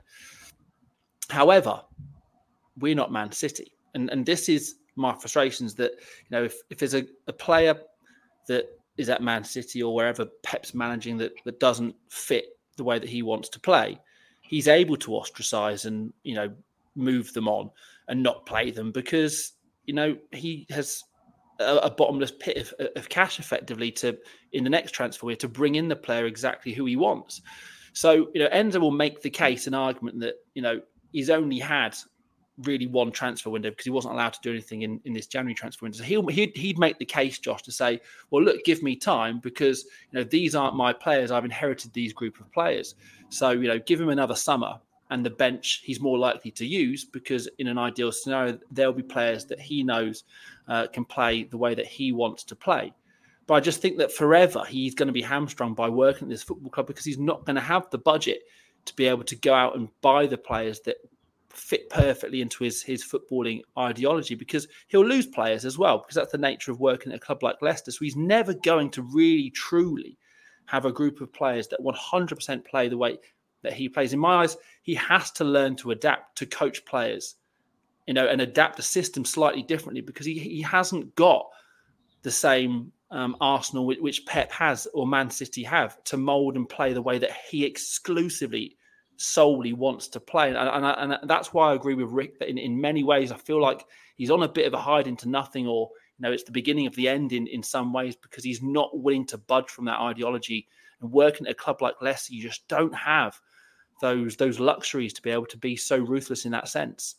Speaker 3: However, we're not Man City. And, and this is my frustrations that, you know, if, if there's a, a player that is at Man City or wherever Pep's managing that, that doesn't fit the way that he wants to play, he's able to ostracize and, you know, move them on and not play them because, you know, he has a, a bottomless pit of, of cash effectively to, in the next transfer year, to bring in the player exactly who he wants. So, you know, Enzo will make the case, an argument that, you know, he's only had really one transfer window because he wasn't allowed to do anything in, in this January transfer window. So he'll, he'd, he'd make the case, Josh, to say, well, look, give me time because, you know, these aren't my players. I've inherited these group of players. So, you know, give him another summer and the bench he's more likely to use because in an ideal scenario, there'll be players that he knows uh, can play the way that he wants to play. But I just think that forever he's going to be hamstrung by working at this football club because he's not going to have the budget to be able to go out and buy the players that fit perfectly into his, his footballing ideology because he'll lose players as well because that's the nature of working at a club like Leicester. So he's never going to really, truly have a group of players that one hundred percent play the way that he plays. In my eyes, he has to learn to adapt to coach players, you know, and adapt the system slightly differently because he, he hasn't got the same um, Arsenal which, which Pep has or Man City have to mould and play the way that he exclusively solely wants to play. And, and, and that's why I agree with Rick that in, in many ways, I feel like he's on a bit of a hide into nothing or, you know, it's the beginning of the end in, in some ways because he's not willing to budge from that ideology. And working at a club like Leicester, you just don't have those those luxuries to be able to be so ruthless in that sense.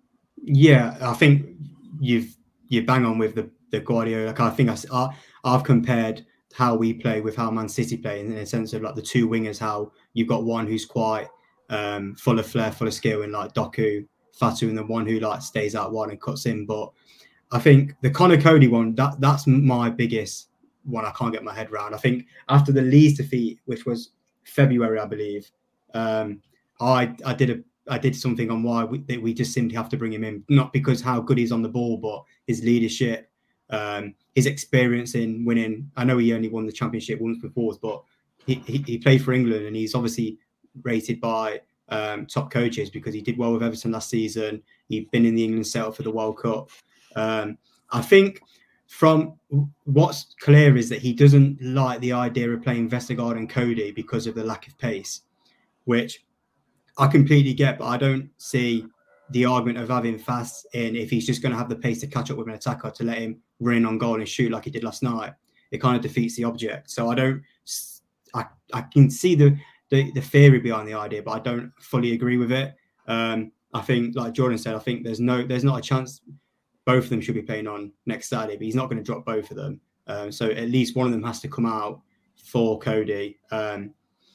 Speaker 6: Yeah, I think you've you bang on with the, the Guardiola. Like I think I, I've compared how we play with how Man City play in the sense of like the two wingers, how you've got one who's quite um, full of flair, full of skill in like Doku, Fatu, and the one who like stays out wide and cuts in. But I think the Connor Cody one, that that's my biggest one I can't get my head around. I think after the Leeds defeat, which was February, I believe, um, I I did a I did something on why we, that we just simply have to bring him in, not because how good he's on the ball, but his leadership, um, his experience in winning. I know he only won the championship once before, but he, he, he played for England and he's obviously rated by um, top coaches because he did well with Everton last season. He'd been in the England setup for the World Cup. Um, I think from what's clear is that he doesn't like the idea of playing Vestergaard and Cody because of the lack of pace, which I completely get, but I don't see the argument of having Fast in if he's just going to have the pace to catch up with an attacker to let him run on goal and shoot like he did last night. It kind of defeats the object. So I don't, I, I can see the, the, the theory behind the idea, but I don't fully agree with it. Um, I think, like Jordan said, I think there's no, there's not a chance both of them should be playing on next Saturday, but he's not going to drop both of them. Um, so at least one of them has to come out for Cody. Um,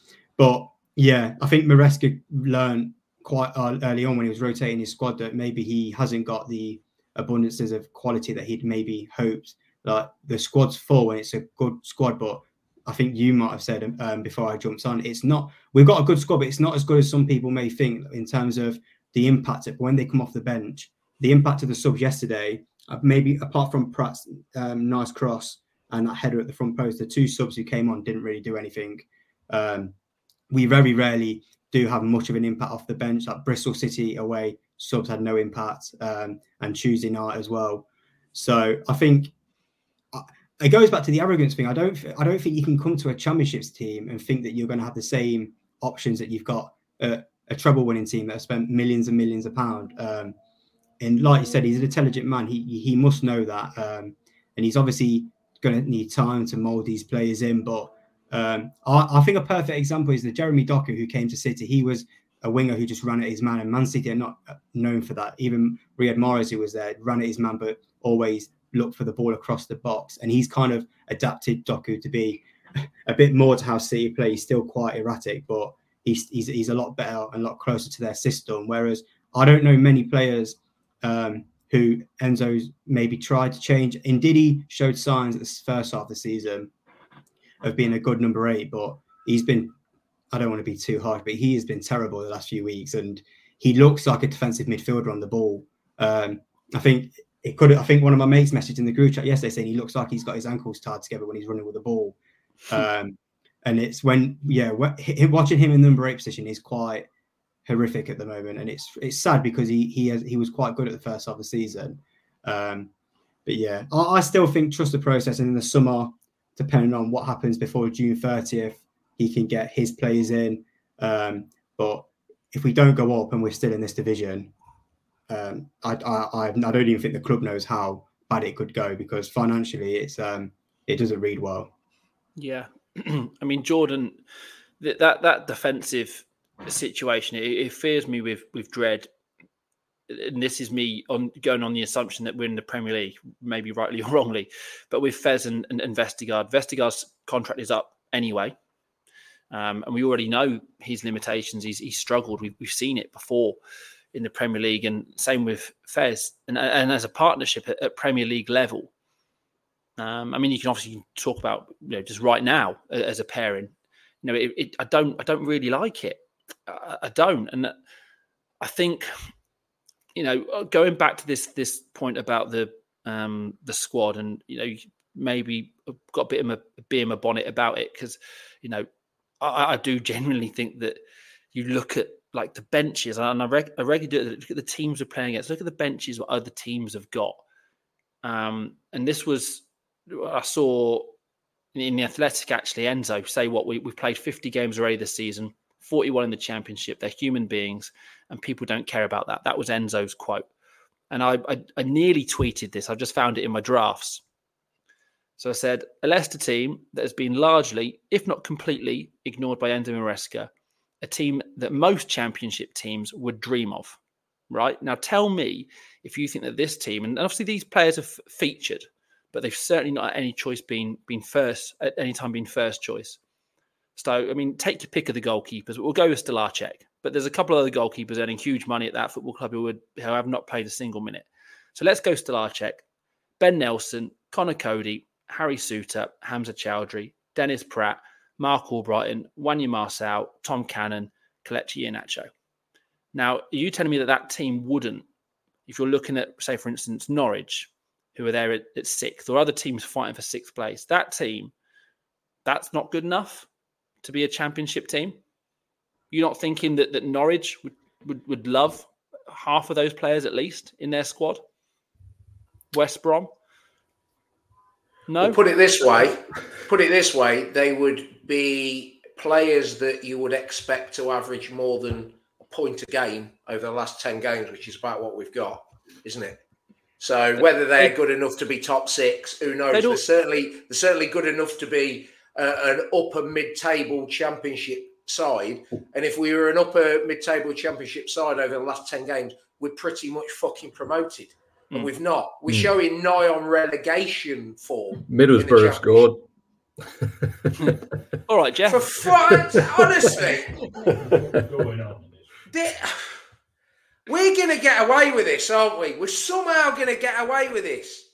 Speaker 6: but yeah, I think Maresca learned quite early on when he was rotating his squad that maybe he hasn't got the abundances of quality that he'd maybe hoped. Like the squad's full and it's a good squad, but I think you might have said um, before I jumped on, it's not, we've got a good squad, but it's not as good as some people may think in terms of the impact of when they come off the bench. The impact of the subs yesterday, uh, maybe apart from Pratt's um, nice cross and that header at the front post. The two subs who came on didn't really do anything. Um, we very rarely do have much of an impact off the bench. Like Bristol City away, subs had no impact, um, and Tuesday night as well. So I think it goes back to the arrogance thing. I don't, I don't think you can come to a Championships team and think that you're going to have the same options that you've got at a treble-winning team that has spent millions and millions of pounds. Um, and like you said, he's an intelligent man. He he must know that, um, and he's obviously going to need time to mould these players in. But um, I, I think a perfect example is the Jeremy Doku who came to City. He was a winger who just ran at his man, and Man City are not known for that. Even Riyad Mahrez, who was there, ran at his man, but always looked for the ball across the box. And he's kind of adapted Doku to be a bit more to how City play. He's still quite erratic, but he's he's, he's a lot better and a lot closer to their system. Whereas I don't know many players um, who Enzo's maybe tried to change. Ndidi showed signs at the first half of the season of being a good number eight, but he's been, I don't want to be too harsh, but he has been terrible the last few weeks, and he looks like a defensive midfielder on the ball. Um, I think it could. I think one of my mates messaged in the group chat yesterday saying he looks like he's got his ankles tied together when he's running with the ball. Um, and it's when, yeah, watching him in the number eight position is quite horrific at the moment, and it's it's sad because he he has he was quite good at the first half of the season. Um, but yeah, I, I still think trust the process, and in the summer, depending on what happens before June thirtieth, he can get his players in. Um, but if we don't go up and we're still in this division, um, I, I I don't even think the club knows how bad it could go, because financially it's um it doesn't read well.
Speaker 3: Yeah, I mean, Jordan, that that, that defensive situation, it, it fears me with with dread. And this is me on going on the assumption that we're in the Premier League, maybe rightly or wrongly, but with Fez and, and, and Vestergaard, Vestergaard's contract is up anyway. Um, and we already know his limitations. He's, he's struggled. We've, we've seen it before in the Premier League, and same with Fez. And, and as a partnership at, at Premier League level, um, I mean, you can obviously talk about, you know, just right now as a pairing. You know, it, it, I don't, I don't really like it. I, I don't, and I think, you know, going back to this this point about the um, the squad, and you know, maybe got a bit of a bee in my bonnet about it, because you know, I, I do genuinely think that you look at like the benches, and I, reg- I regularly look at the teams we're playing against. Look at the benches what other teams have got, um, and this was I saw in the Athletic actually. Enzo say what we we've played fifty games already this season, forty-one in the Championship. They're human beings, and people don't care about that. That was Enzo's quote, and I I, I nearly tweeted this. I just found it in my drafts. So I said, a Leicester team that has been largely, if not completely, ignored by Enzo Maresca, a team that most Championship teams would dream of, right? Now tell me if you think that this team, and obviously these players have featured, but they've certainly not at any choice been, been first, at any time been first choice. So, I mean, take your pick of the goalkeepers. We'll go with Stolarczyk, but there's a couple of other goalkeepers earning huge money at that football club who, would, who have not played a single minute. So let's go Stolarczyk, Ben Nelson, Connor Cody, Harry Souttar, Hamza Chowdhury, Dennis Pratt, Mark Albrighton, Wanya Marçal, Tom Cannon, Kelechi Iheanacho. Now, are you telling me that that team wouldn't, if you're looking at, say, for instance, Norwich, who are there at, at sixth, or other teams fighting for sixth place, that team, that's not good enough to be a Championship team? You're not thinking that, that Norwich would, would, would love half of those players at least in their squad? West Brom? No.
Speaker 5: Well, put it this way. Put it this way. They would be players that you would expect to average more than a point a game over the last ten games, which is about what we've got, isn't it? So whether they're good enough to be top six, who knows? They're certainly they're certainly good enough to be uh, an upper mid-table Championship side. And if we were an upper mid-table Championship side over the last ten games, we're pretty much fucking promoted. And mm. we've not. We're mm. showing nigh on relegation form.
Speaker 4: Middlesbrough scored.
Speaker 3: All right, Jeff.
Speaker 5: For fun, honestly. they, we're going to get away with this, aren't we? We're somehow going to get away with this.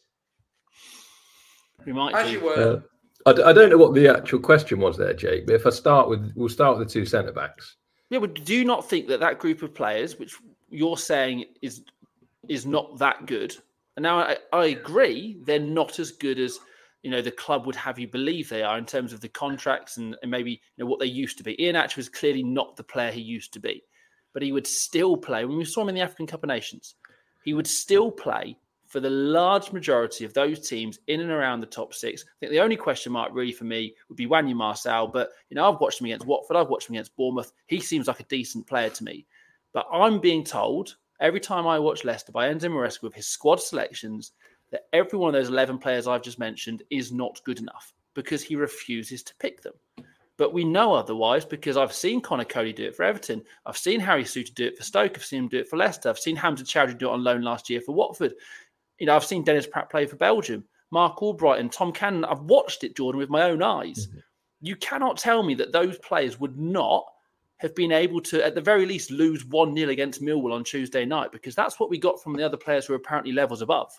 Speaker 3: We might
Speaker 5: As
Speaker 3: do.
Speaker 5: you were.
Speaker 4: Uh, I, I don't know what the actual question was there, Jake, but if I start with, we'll start with the two centre-backs.
Speaker 3: Yeah, but do you not think that that group of players, which you're saying is is not that good, and now I, I agree, they're not as good as you know, the club would have you believe they are in terms of the contracts and, and maybe, you know, what they used to be. Iheanacho was clearly not the player he used to be, but he would still play. When we saw him in the African Cup of Nations, he would still play for the large majority of those teams in and around the top six. I think the only question mark really for me would be Wanya Marcel, but, you know, I've watched him against Watford, I've watched him against Bournemouth. He seems like a decent player to me. But I'm being told every time I watch Leicester by Enzo Maresca with his squad selections that every one of those eleven players I've just mentioned is not good enough because he refuses to pick them. But we know otherwise because I've seen Conor Cody do it for Everton. I've seen Harry Souttar do it for Stoke. I've seen him do it for Leicester. I've seen Hamza Chowdhury do it on loan last year for Watford. You know, I've seen Dennis Pratt play for Belgium. Mark Albright and Tom Cannon. I've watched it, Jordan, with my own eyes. Mm-hmm. You cannot tell me that those players would not have been able to, at the very least, lose one nil against Millwall on Tuesday night, because that's what we got from the other players who are apparently levels above.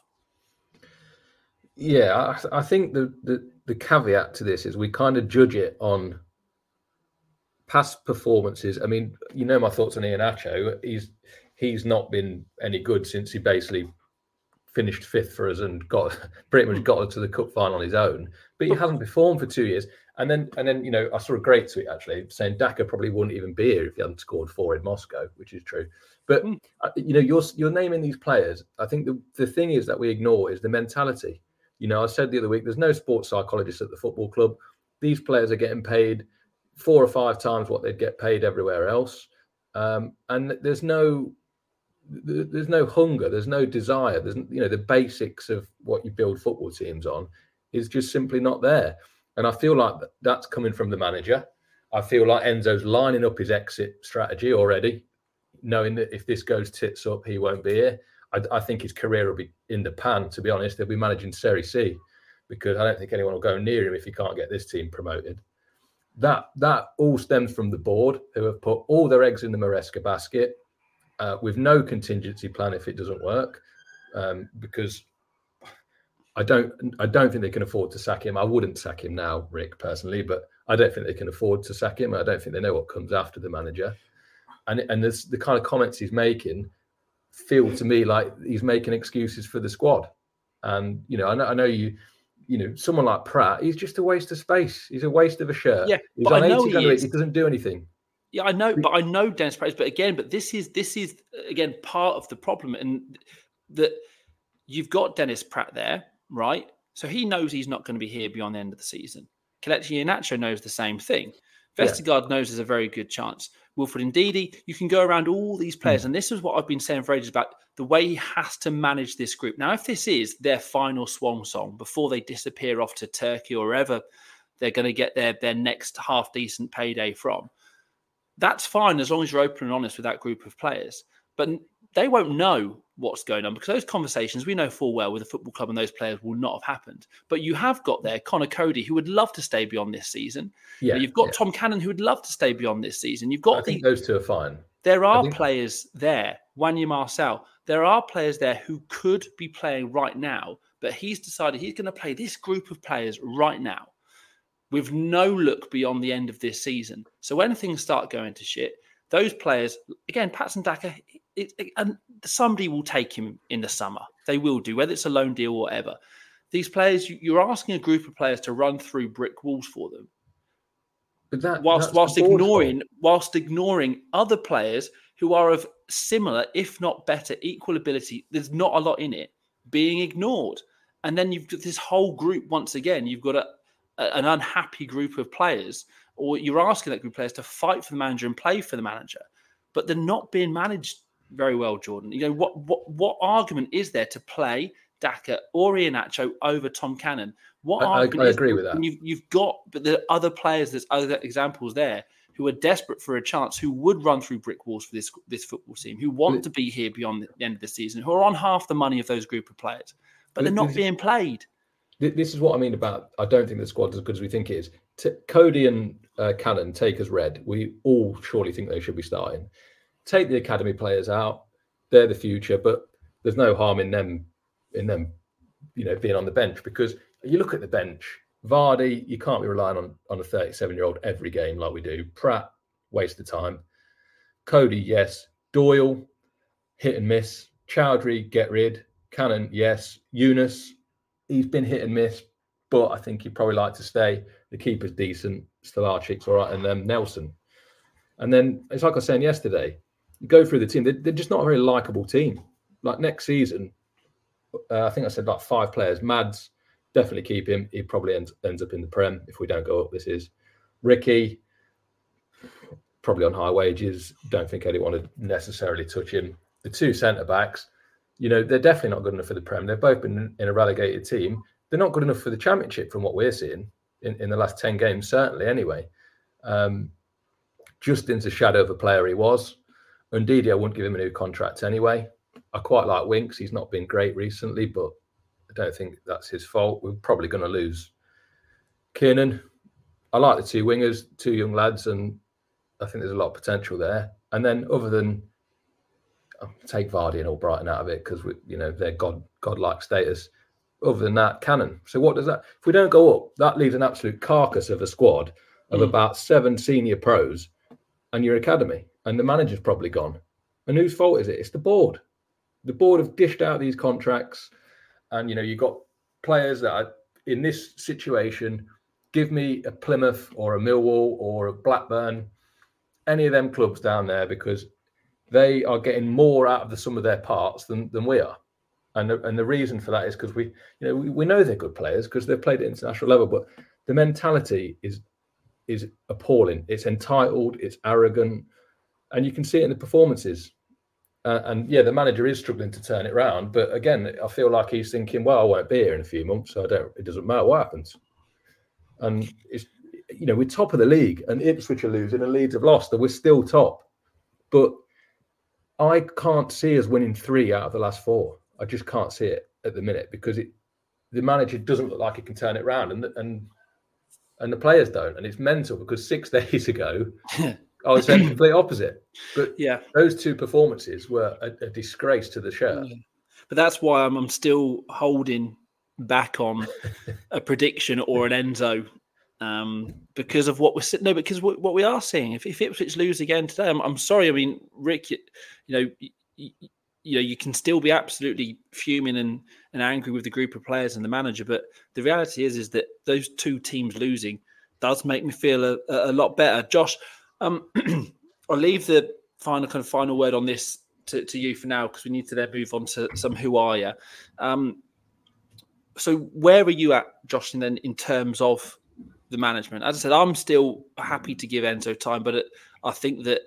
Speaker 4: Yeah, I, I think the, the the caveat to this is we kind of judge it on past performances. I mean, you know my thoughts on Iheanacho. He's he's not been any good since he basically finished fifth for us and got pretty much got us to the cup final on his own. But he hasn't performed for two years. And then, and then, you know, I saw a great tweet actually saying Daka probably wouldn't even be here if he hadn't scored four in Moscow, which is true. But mm. uh, you know, you're you're naming these players. I think the the thing is that we ignore is the mentality. You know, I said the other week, there's no sports psychologist at the football club. These players are getting paid four or five times what they'd get paid everywhere else, um, and there's no there's no hunger, there's no desire. There's, you know, the basics of what you build football teams on is just simply not there. And I feel like that's coming from the manager. I feel like Enzo's lining up his exit strategy already, knowing that if this goes tits up, he won't be here. I, I think his career will be in the pan, to be honest. He'll be managing Serie C, because I don't think anyone will go near him if he can't get this team promoted. That that all stems from the board, who have put all their eggs in the Maresca basket uh, with no contingency plan if it doesn't work, um, because I don't I don't think they can afford to sack him. I wouldn't sack him now, Rick, personally, but I don't think they can afford to sack him. I don't think they know what comes after the manager. And and this, the kind of comments he's making feel to me like he's making excuses for the squad. And, you know, I know, I know you, you know, someone like Pratt, he's just a waste of space. He's a waste of a shirt.
Speaker 3: Yeah,
Speaker 4: he's
Speaker 3: but
Speaker 4: on
Speaker 3: I know
Speaker 4: eighty
Speaker 3: he, is.
Speaker 4: He doesn't do anything.
Speaker 3: Yeah, I know, but I know Dennis Pratt is, but again, but this is, this is again, part of the problem, and that you've got Dennis Pratt there, right? So he knows he's not going to be here beyond the end of the season. Kelechi Iheanacho knows the same thing. Vestergaard yeah. knows there's a very good chance. Wilfred Ndidi, you can go around all these players. Mm. And this is what I've been saying for ages about the way he has to manage this group. Now, if this is their final swan song before they disappear off to Turkey or wherever they're going to get their, their next half-decent payday from, that's fine as long as you're open and honest with that group of players. But they won't know what's going on, because those conversations we know full well with the football club and those players will not have happened. But you have got there Conor Cody, who would love to stay beyond this season. Yeah, you've got yeah. Tom Cannon, who would love to stay beyond this season. You've got
Speaker 4: I think
Speaker 3: the,
Speaker 4: those two are fine.
Speaker 3: There are
Speaker 4: think...
Speaker 3: players there, Wanya Marcel. There are players there who could be playing right now, but he's decided he's going to play this group of players right now with no look beyond the end of this season. So when things start going to shit, those players, again, Patson Daka, it, it, and somebody will take him in the summer. They will do, whether it's a loan deal or whatever. These players, you, you're asking a group of players to run through brick walls for them,
Speaker 4: but that,
Speaker 3: whilst whilst ignoring whilst ignoring other players who are of similar, if not better, equal ability. There's not a lot in it being ignored, and then you've got this whole group. Once again, you've got a, a, an unhappy group of players. Or you're asking that group of players to fight for the manager and play for the manager, but they're not being managed very well, Jordan. You know, what what what argument is there to play Daka or Iheanacho over Tom Cannon? What
Speaker 4: I,
Speaker 3: argument
Speaker 4: I, I
Speaker 3: is
Speaker 4: agree
Speaker 3: there?
Speaker 4: with that.
Speaker 3: You've, you've got, but there are other players, there's other examples there who are desperate for a chance, who would run through brick walls for this this football team, who want but, to be here beyond the end of the season, who are on half the money of those group of players, but they're not this, being played.
Speaker 4: This is what I mean about, I don't think the squad's as good as we think it is. T- Cody and uh, Cannon take us red. We all surely think they should be starting. Take the academy players out; they're the future. But there's no harm in them, in them, you know, being on the bench, because you look at the bench. Vardy, you can't be relying on on a thirty-seven-year-old every game like we do. Pratt, waste of time. Cody, yes. Doyle, hit and miss. Chowdhury, get rid. Cannon, yes. Yunus, he's been hit and miss. but I think he'd probably like to stay. The keeper's decent, Stolarczyk's all right, and then Nelson. And then it's like I was saying yesterday, you go through the team, they're, they're just not a very likeable team. Like next season, uh, I think I said about five players. Mads, definitely keep him. He probably ends, ends up in the Prem if we don't go up. This is Ricky, probably on high wages. Don't think anyone would necessarily touch him. The two centre-backs, you know, they're definitely not good enough for the Prem. They've both been in a relegated team. They're not good enough for the Championship from what we're seeing in, in the last ten games, certainly anyway. Um, Justin's a shadow of a player he was. Ndidi, I wouldn't give him a new contract anyway. I quite like Winks. He's not been great recently, but I don't think that's his fault. We're probably going to lose Kiernan. I like the two wingers, two young lads, and I think there's a lot of potential there. And then other than I'll take Vardy and Albrighton out of it because we, you know, they're god godlike status. Other than that, Cannon. So what does that? If we don't go up, that leaves an absolute carcass of a squad of mm. about seven senior pros and your academy, and the manager's probably gone. And whose fault is it? It's the board. The board have dished out these contracts, and you know you've got players that are in this situation. Give me a Plymouth or a Millwall or a Blackburn, any of them clubs down there, because they are getting more out of the sum of their parts than, than we are. And the, and the reason for that is because we, you know, we, we know they're good players because they've played at international level, but the mentality is is appalling. It's entitled, it's arrogant, and you can see it in the performances. Uh, and yeah, the manager is struggling to turn it around, but again, I feel like he's thinking, well, I won't be here in a few months, so I don't. It doesn't matter what happens. And it's, you know, we're top of the league, and Ipswich are losing, and Leeds have lost, and we're still top. But I can't see us winning three out of the last four. I just can't see it at the minute because it, the manager doesn't look like he can turn it around, and and and the players don't. And it's mental because six days ago, I was saying the complete opposite. But
Speaker 3: yeah,
Speaker 4: those two performances were a, a disgrace to the shirt.
Speaker 3: Yeah. But that's why I'm, I'm still holding back on a prediction or an Enzo um, because of what we're sitting. No, because what, what we are seeing. If, if Ipswich lose again today, I'm, I'm sorry. I mean, Rick, you, you know. You, You know, you can still be absolutely fuming and, and angry with the group of players and the manager, but the reality is, is that those two teams losing does make me feel a, a lot better. Josh, um, I'll leave the final kind of final word on this to, to you for now because we need to then move on to some who are you. Um, so where are you at, Josh, and then in terms of the management? As I said, I'm still happy to give Enzo time, but it, I think that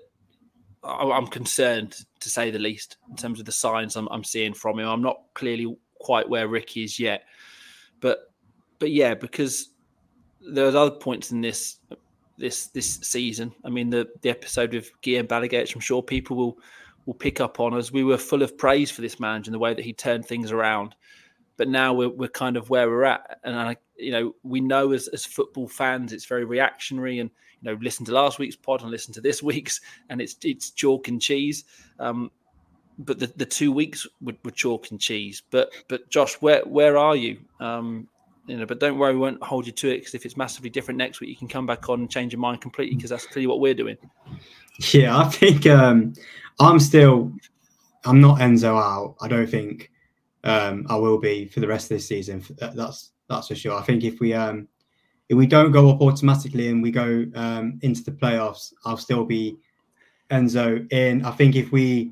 Speaker 3: I'm concerned, to say the least, in terms of the signs I'm, I'm seeing from him. I'm not clearly quite where Ricky is yet, but but yeah, because there's other points in this this this season. I mean, the the episode with Guillaume Balaguer, which I'm sure people will will pick up on, as we were full of praise for this manager and the way that he turned things around. But now we're we're kind of where we're at, and I, you know, we know as as football fans, it's very reactionary, and you know, listen to last week's pod and listen to this week's, and it's it's chalk and cheese. Um, but the, the two weeks were, were chalk and cheese. But but Josh, where where are you? Um, you know, but don't worry, we won't hold you to it, because if it's massively different next week, you can come back on and change your mind completely, because that's clearly what we're doing.
Speaker 6: Yeah, I think um, I'm still, I'm not Enzo out. I don't think um, I will be for the rest of this season. That's that's for sure. I think if we um, if we don't go up automatically and we go um, into the playoffs, I'll still be Enzo in. I think if we,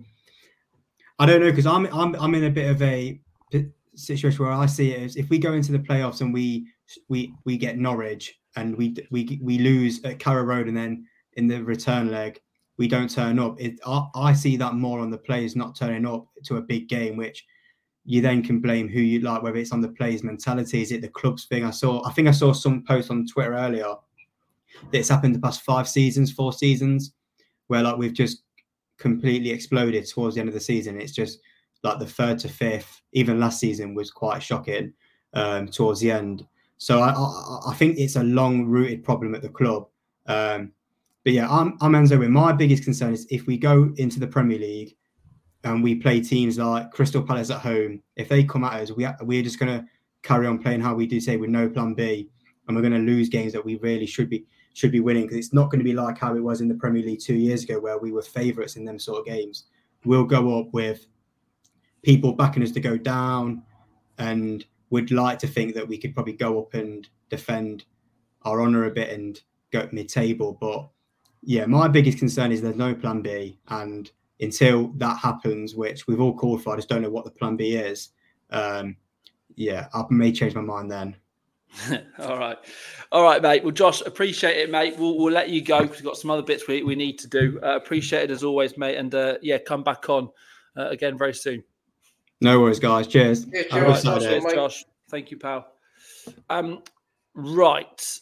Speaker 6: I don't know, because I'm I'm I'm in a bit of a situation where I see it as if we go into the playoffs and we we we get Norwich and we we we lose at Carrow Road, and then in the return leg we don't turn up. It, I, I see that more on the players not turning up to a big game, which you then can blame who you like, whether it's on the players' mentality, is it the club's thing? I saw, I think I saw some post on Twitter earlier that it's happened the past five seasons, four seasons, where like we've just completely exploded towards the end of the season. It's just like the third to fifth. Even last season was quite shocking um, towards the end. So I, I, I think it's a long-rooted problem at the club. Um, but yeah, I'm, I'm Enzo. With my biggest concern is if we go into the Premier League and we play teams like Crystal Palace at home, if they come at us, we we're just going to carry on playing how we do say with no plan B, and we're going to lose games that we really should be should be winning, because it's not going to be like how it was in the Premier League two years ago where we were favourites in them sort of games. We'll go up with people backing us to go down, and would like to think that we could probably go up and defend our honour a bit and go mid-table. But yeah, my biggest concern is there's no plan B. And until that happens, which we've all called for, I just don't know what the plan B is. Um, yeah, I may change my mind then.
Speaker 3: All right. All right, mate. Well, Josh, appreciate it, mate. We'll, we'll let you go because we've got some other bits we, we need to do. Uh, appreciate it as always, mate. And uh, yeah, come back on uh, again very soon.
Speaker 6: No worries, guys. Cheers.
Speaker 5: Yeah,
Speaker 3: All right, Josh, cheers, Josh. Thank you, pal. Um, right.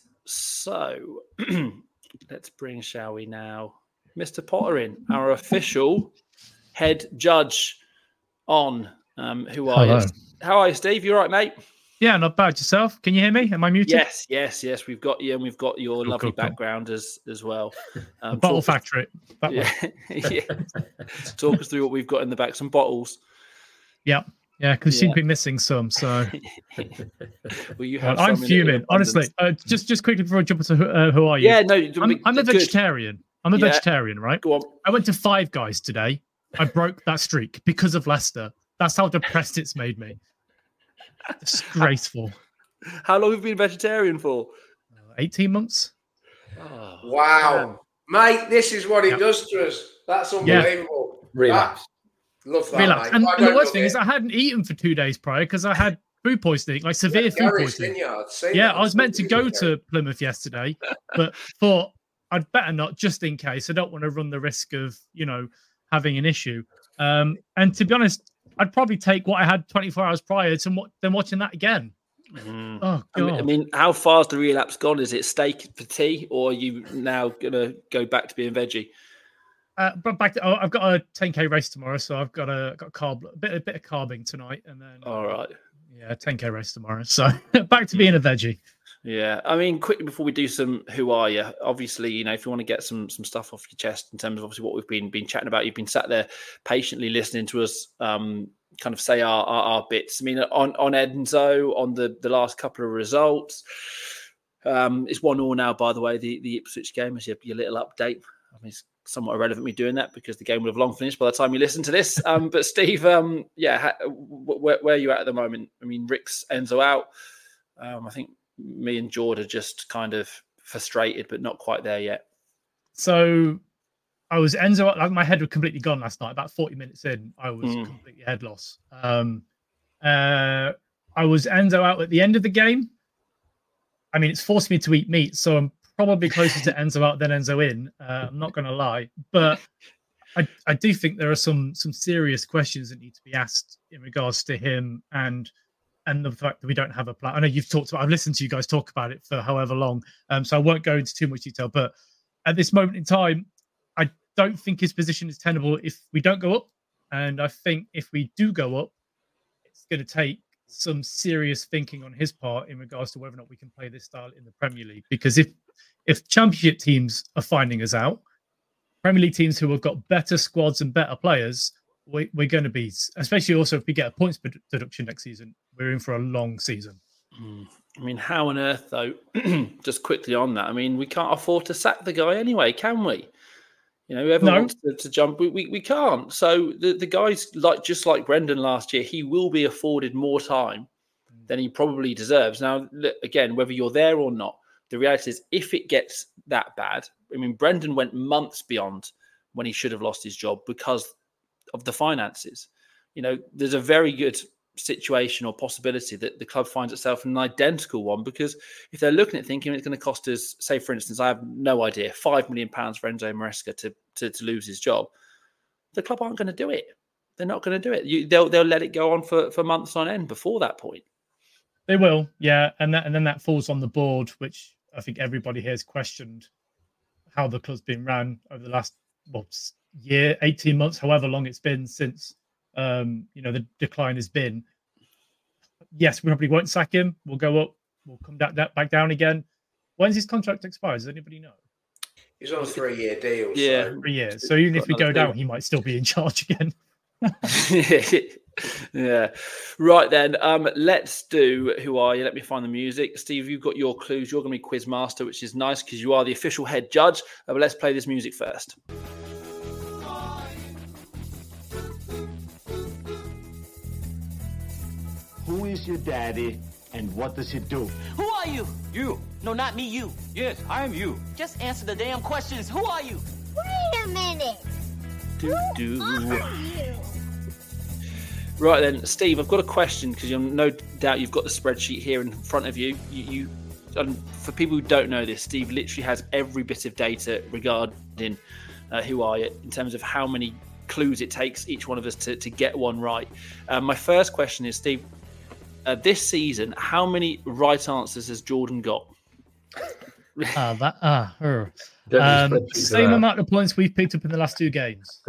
Speaker 3: So let's bring, shall we now, Mister Potter in, our official head judge on. Um, who are
Speaker 7: Hello.
Speaker 3: you? How are you, Steve? You all right, mate?
Speaker 7: Yeah, not bad. Yourself? Can you hear me? Am I muted?
Speaker 3: Yes, yes, yes. We've got you, and we've got your
Speaker 7: Cool,
Speaker 3: lovely
Speaker 7: cool, cool.
Speaker 3: background as as well. Um,
Speaker 7: Bottle
Speaker 3: talk-
Speaker 7: factory. That
Speaker 3: Yeah, yeah. Talk us through what we've got in the back. Some bottles.
Speaker 7: Yeah, yeah, because you seem
Speaker 3: Yeah.
Speaker 7: to be missing some. So
Speaker 3: Well, you
Speaker 7: Well,
Speaker 3: have.
Speaker 7: I'm
Speaker 3: some in- in
Speaker 7: fuming. Honestly,
Speaker 3: abundance.
Speaker 7: uh, just just quickly before I jump into who, uh, who are you?
Speaker 3: Yeah, no.
Speaker 7: I'm, I'm a
Speaker 3: good.
Speaker 7: vegetarian. I'm a
Speaker 3: Yeah.
Speaker 7: vegetarian, right?
Speaker 3: Go on.
Speaker 7: I went to Five Guys today. I broke that streak because of Leicester. That's how depressed it's made me. Disgraceful.
Speaker 3: How long have you been vegetarian for?
Speaker 7: eighteen months.
Speaker 3: Oh,
Speaker 5: Wow. Mate, this is what it
Speaker 7: Yeah.
Speaker 5: does to us. That's unbelievable.
Speaker 4: Relapse.
Speaker 5: That- love that,
Speaker 7: Relax.
Speaker 5: mate.
Speaker 7: And,
Speaker 5: I
Speaker 7: and the
Speaker 5: don't
Speaker 7: worst
Speaker 5: love
Speaker 7: thing
Speaker 5: it.
Speaker 7: is, I hadn't eaten for two days prior because I had food poisoning, like severe
Speaker 5: Yeah,
Speaker 7: food
Speaker 5: Gary's
Speaker 7: poisoning.
Speaker 5: Vineyard, seen
Speaker 7: Yeah,
Speaker 5: that.
Speaker 7: I was meant to
Speaker 5: It's
Speaker 7: go
Speaker 5: unbelievable.
Speaker 7: to Plymouth yesterday, but thought I'd better not, just in case. I don't want to run the risk of, you know, having an issue. Um, and to be honest, I'd probably take what I had twenty-four hours prior to wa- than watching that again.
Speaker 3: Mm.
Speaker 7: Oh
Speaker 3: I mean,
Speaker 7: god!
Speaker 3: I mean, how far's the relapse gone? Is it steak for tea, or are you now gonna go back to being veggie?
Speaker 7: uh, but back to, oh, I've got a ten K race tomorrow, so I've got a got a carb, a bit a bit of carbing tonight, and then
Speaker 3: All right.
Speaker 7: yeah, ten K race tomorrow. So back to being a veggie.
Speaker 3: Yeah, I mean, quickly before we do some, who are you? Obviously, you know, if you want to get some some stuff off your chest in terms of obviously what we've been been chatting about, you've been sat there patiently listening to us, um, kind of say our, our our bits. I mean, on on Enzo, on the the last couple of results, um, it's one all now. By the way, the the Ipswich game is your, your little update. I mean, it's somewhat irrelevant me doing that because the game would have long finished by the time you listen to this. Um, but Steve, um, yeah, ha, where, where are you at at the moment? I mean, Rick's Enzo out. Um, I think me and Jordan are just kind of frustrated, but not quite there yet.
Speaker 7: So I was Enzo, like my head was completely gone last night. About forty minutes in, I was
Speaker 3: Mm.
Speaker 7: completely head loss. Um, uh, I was Enzo out at the end of the game. I mean, it's forced me to eat meat, so I'm probably closer to Enzo out than Enzo in. Uh, I'm not going to lie, but I, I do think there are some some serious questions that need to be asked in regards to him and and the fact that we don't have a plan. I know you've talked about, I've listened to you guys talk about it for however long, um, so I won't go into too much detail. But at this moment in time, I don't think his position is tenable if we don't go up. And I think if we do go up, it's going to take some serious thinking on his part in regards to whether or not we can play this style in the Premier League. Because if if Championship teams are finding us out, Premier League teams who have got better squads and better players, we, we're going to be, especially also if we get a points produ- deduction next season, we're in for a long season.
Speaker 3: Mm. I mean, how on earth, though, just quickly on that, I mean, we can't afford to sack the guy anyway, can we? You know, whoever
Speaker 7: No.
Speaker 3: wants to, to jump, we, we, we can't. So the, the guy's like, just like Brendan last year, he will be afforded more time than he probably deserves. Now, look, again, whether you're there or not, the reality is if it gets that bad, I mean, Brendan went months beyond when he should have lost his job because of the finances. You know, there's a very good situation or possibility that the club finds itself in an identical one, because if they're looking at thinking it's going to cost us, say, for instance, I have no idea, five million pounds for Enzo Maresca to, to, to lose his job, the club aren't going to do it. They're not going to do it. You, they'll, they'll let it go on for, for months on end before that point.
Speaker 7: They will, yeah. And that, and then that falls on the board, which I think everybody here has questioned how the club's been ran over the last well, year, eighteen months, however long it's been since um, you know, the decline has been. Yes, we probably won't sack him. We'll go up. We'll come back, back down again. When's his contract expire? Does anybody know?
Speaker 5: He's on a three-year deal.
Speaker 3: Yeah.
Speaker 5: So.
Speaker 7: Three years. So even if we go down, he might still be in charge again.
Speaker 3: Yeah. Right then. Um, let's do who are you? Let me find the music. Steve, you've got your clues. You're going to be quiz master, which is nice because you are the official head judge. Uh, but let's play this music first.
Speaker 2: Who
Speaker 8: is your daddy, and what does he do?
Speaker 9: Who are you?
Speaker 8: You.
Speaker 9: No, not me, you.
Speaker 8: Yes, I am you.
Speaker 9: Just answer the damn questions. Who are you?
Speaker 10: Wait a minute.
Speaker 3: Do, do.
Speaker 10: Who are you?
Speaker 3: Right then, Steve, I've got a question because you're no doubt you've got the spreadsheet here in front of you. You, you and for people who don't know this, Steve literally has every bit of data regarding uh, who are you in terms of how many clues it takes each one of us to, to get one right. Um, my first question is, Steve, uh, this season, how many right answers has Jordan got?
Speaker 7: Ah, that ah, er.
Speaker 4: Don't
Speaker 7: Um,
Speaker 4: use spreadsheets
Speaker 7: same
Speaker 4: for that.
Speaker 7: amount of points we've picked up in the last two games.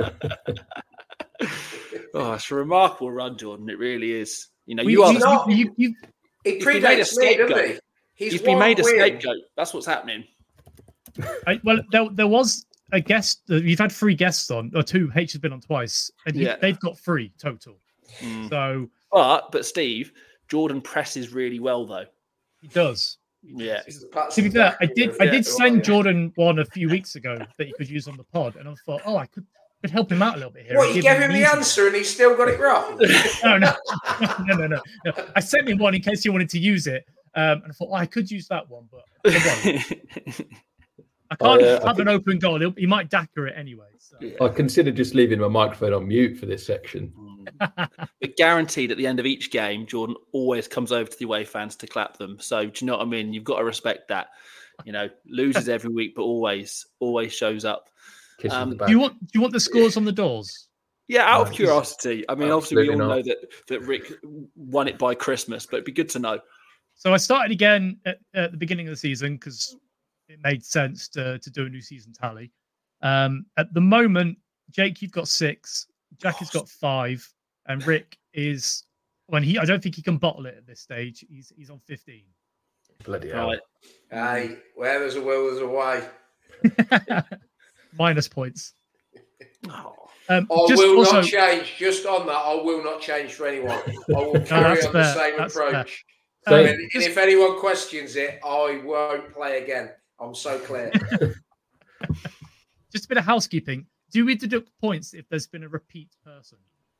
Speaker 3: Oh, it's a remarkable run, Jordan. It really is. You know,
Speaker 7: We-
Speaker 3: you are.
Speaker 7: you,
Speaker 3: The,
Speaker 5: not-
Speaker 7: you, you,
Speaker 5: He
Speaker 3: He's been made a
Speaker 5: predates me, doesn't
Speaker 3: scapegoat.
Speaker 5: he? He's
Speaker 3: you've been
Speaker 5: one
Speaker 3: made a
Speaker 5: win.
Speaker 3: scapegoat. That's what's happening.
Speaker 7: I, well, there, there was a guest. Uh, you've had three guests on, or two. H has been on twice, and he,
Speaker 3: Yeah.
Speaker 7: they've got three total.
Speaker 3: Mm.
Speaker 7: So
Speaker 3: But but Steve, Jordan presses really well though.
Speaker 7: he does.
Speaker 3: Yeah.
Speaker 5: He's the Patson
Speaker 7: To be fair, I
Speaker 5: Jack,
Speaker 7: did.
Speaker 5: you
Speaker 7: I
Speaker 5: know,
Speaker 7: did
Speaker 5: yeah,
Speaker 7: send
Speaker 5: yeah.
Speaker 7: Jordan one a few weeks ago that you could use on the pod, and I thought, oh, I could could help him out a little bit here.
Speaker 5: What,
Speaker 7: and
Speaker 5: you
Speaker 7: give
Speaker 5: gave him the
Speaker 7: reason.
Speaker 5: answer and he still got it wrong?
Speaker 7: No, no, no, no, no, no. I sent him one in case you wanted to use it, um, and I thought, oh, I could use that one, but I won't. I can't
Speaker 4: I, uh, I
Speaker 7: have
Speaker 4: think-
Speaker 7: an open goal. He'll, he might dagger it anyway. So.
Speaker 4: I considered just leaving my microphone on mute for this section.
Speaker 3: But guaranteed at the end of each game, Jordan always comes over to the away fans to clap them. So do you know what I mean? You've got to respect that. You know, loses every week, but always, always shows up.
Speaker 4: Kisses
Speaker 3: Um,
Speaker 4: the back.
Speaker 7: Do you want? Do you want the scores on the doors?
Speaker 3: Yeah, out of
Speaker 4: No,
Speaker 3: curiosity. I mean, obviously we all
Speaker 4: absolutely
Speaker 3: know
Speaker 4: not.
Speaker 3: that that Rick won it by Christmas, but it'd be good to know.
Speaker 7: So I started again at, at the beginning of the season because it made sense to, to do a new season tally. Um, at the moment, Jake, you've got six. Jack has got five, and Rick is when he. I don't think he can bottle it at this stage. He's he's on fifteen.
Speaker 4: Bloody hell.
Speaker 3: Right.
Speaker 5: Hey, where there's a will, there's a way.
Speaker 7: Minus points.
Speaker 3: Oh.
Speaker 7: Um,
Speaker 5: I
Speaker 7: just
Speaker 5: will
Speaker 7: also,
Speaker 5: not change. Just on that, I will not change for anyone. I will carry
Speaker 7: that's
Speaker 5: on the
Speaker 7: fair,
Speaker 5: same
Speaker 7: that's
Speaker 5: approach.
Speaker 7: fair.
Speaker 5: And,
Speaker 7: Um,
Speaker 5: and
Speaker 7: just-
Speaker 5: if anyone questions it, I won't play again. I'm so clear.
Speaker 7: just a bit of housekeeping. Do we deduct points if there's been a repeat person?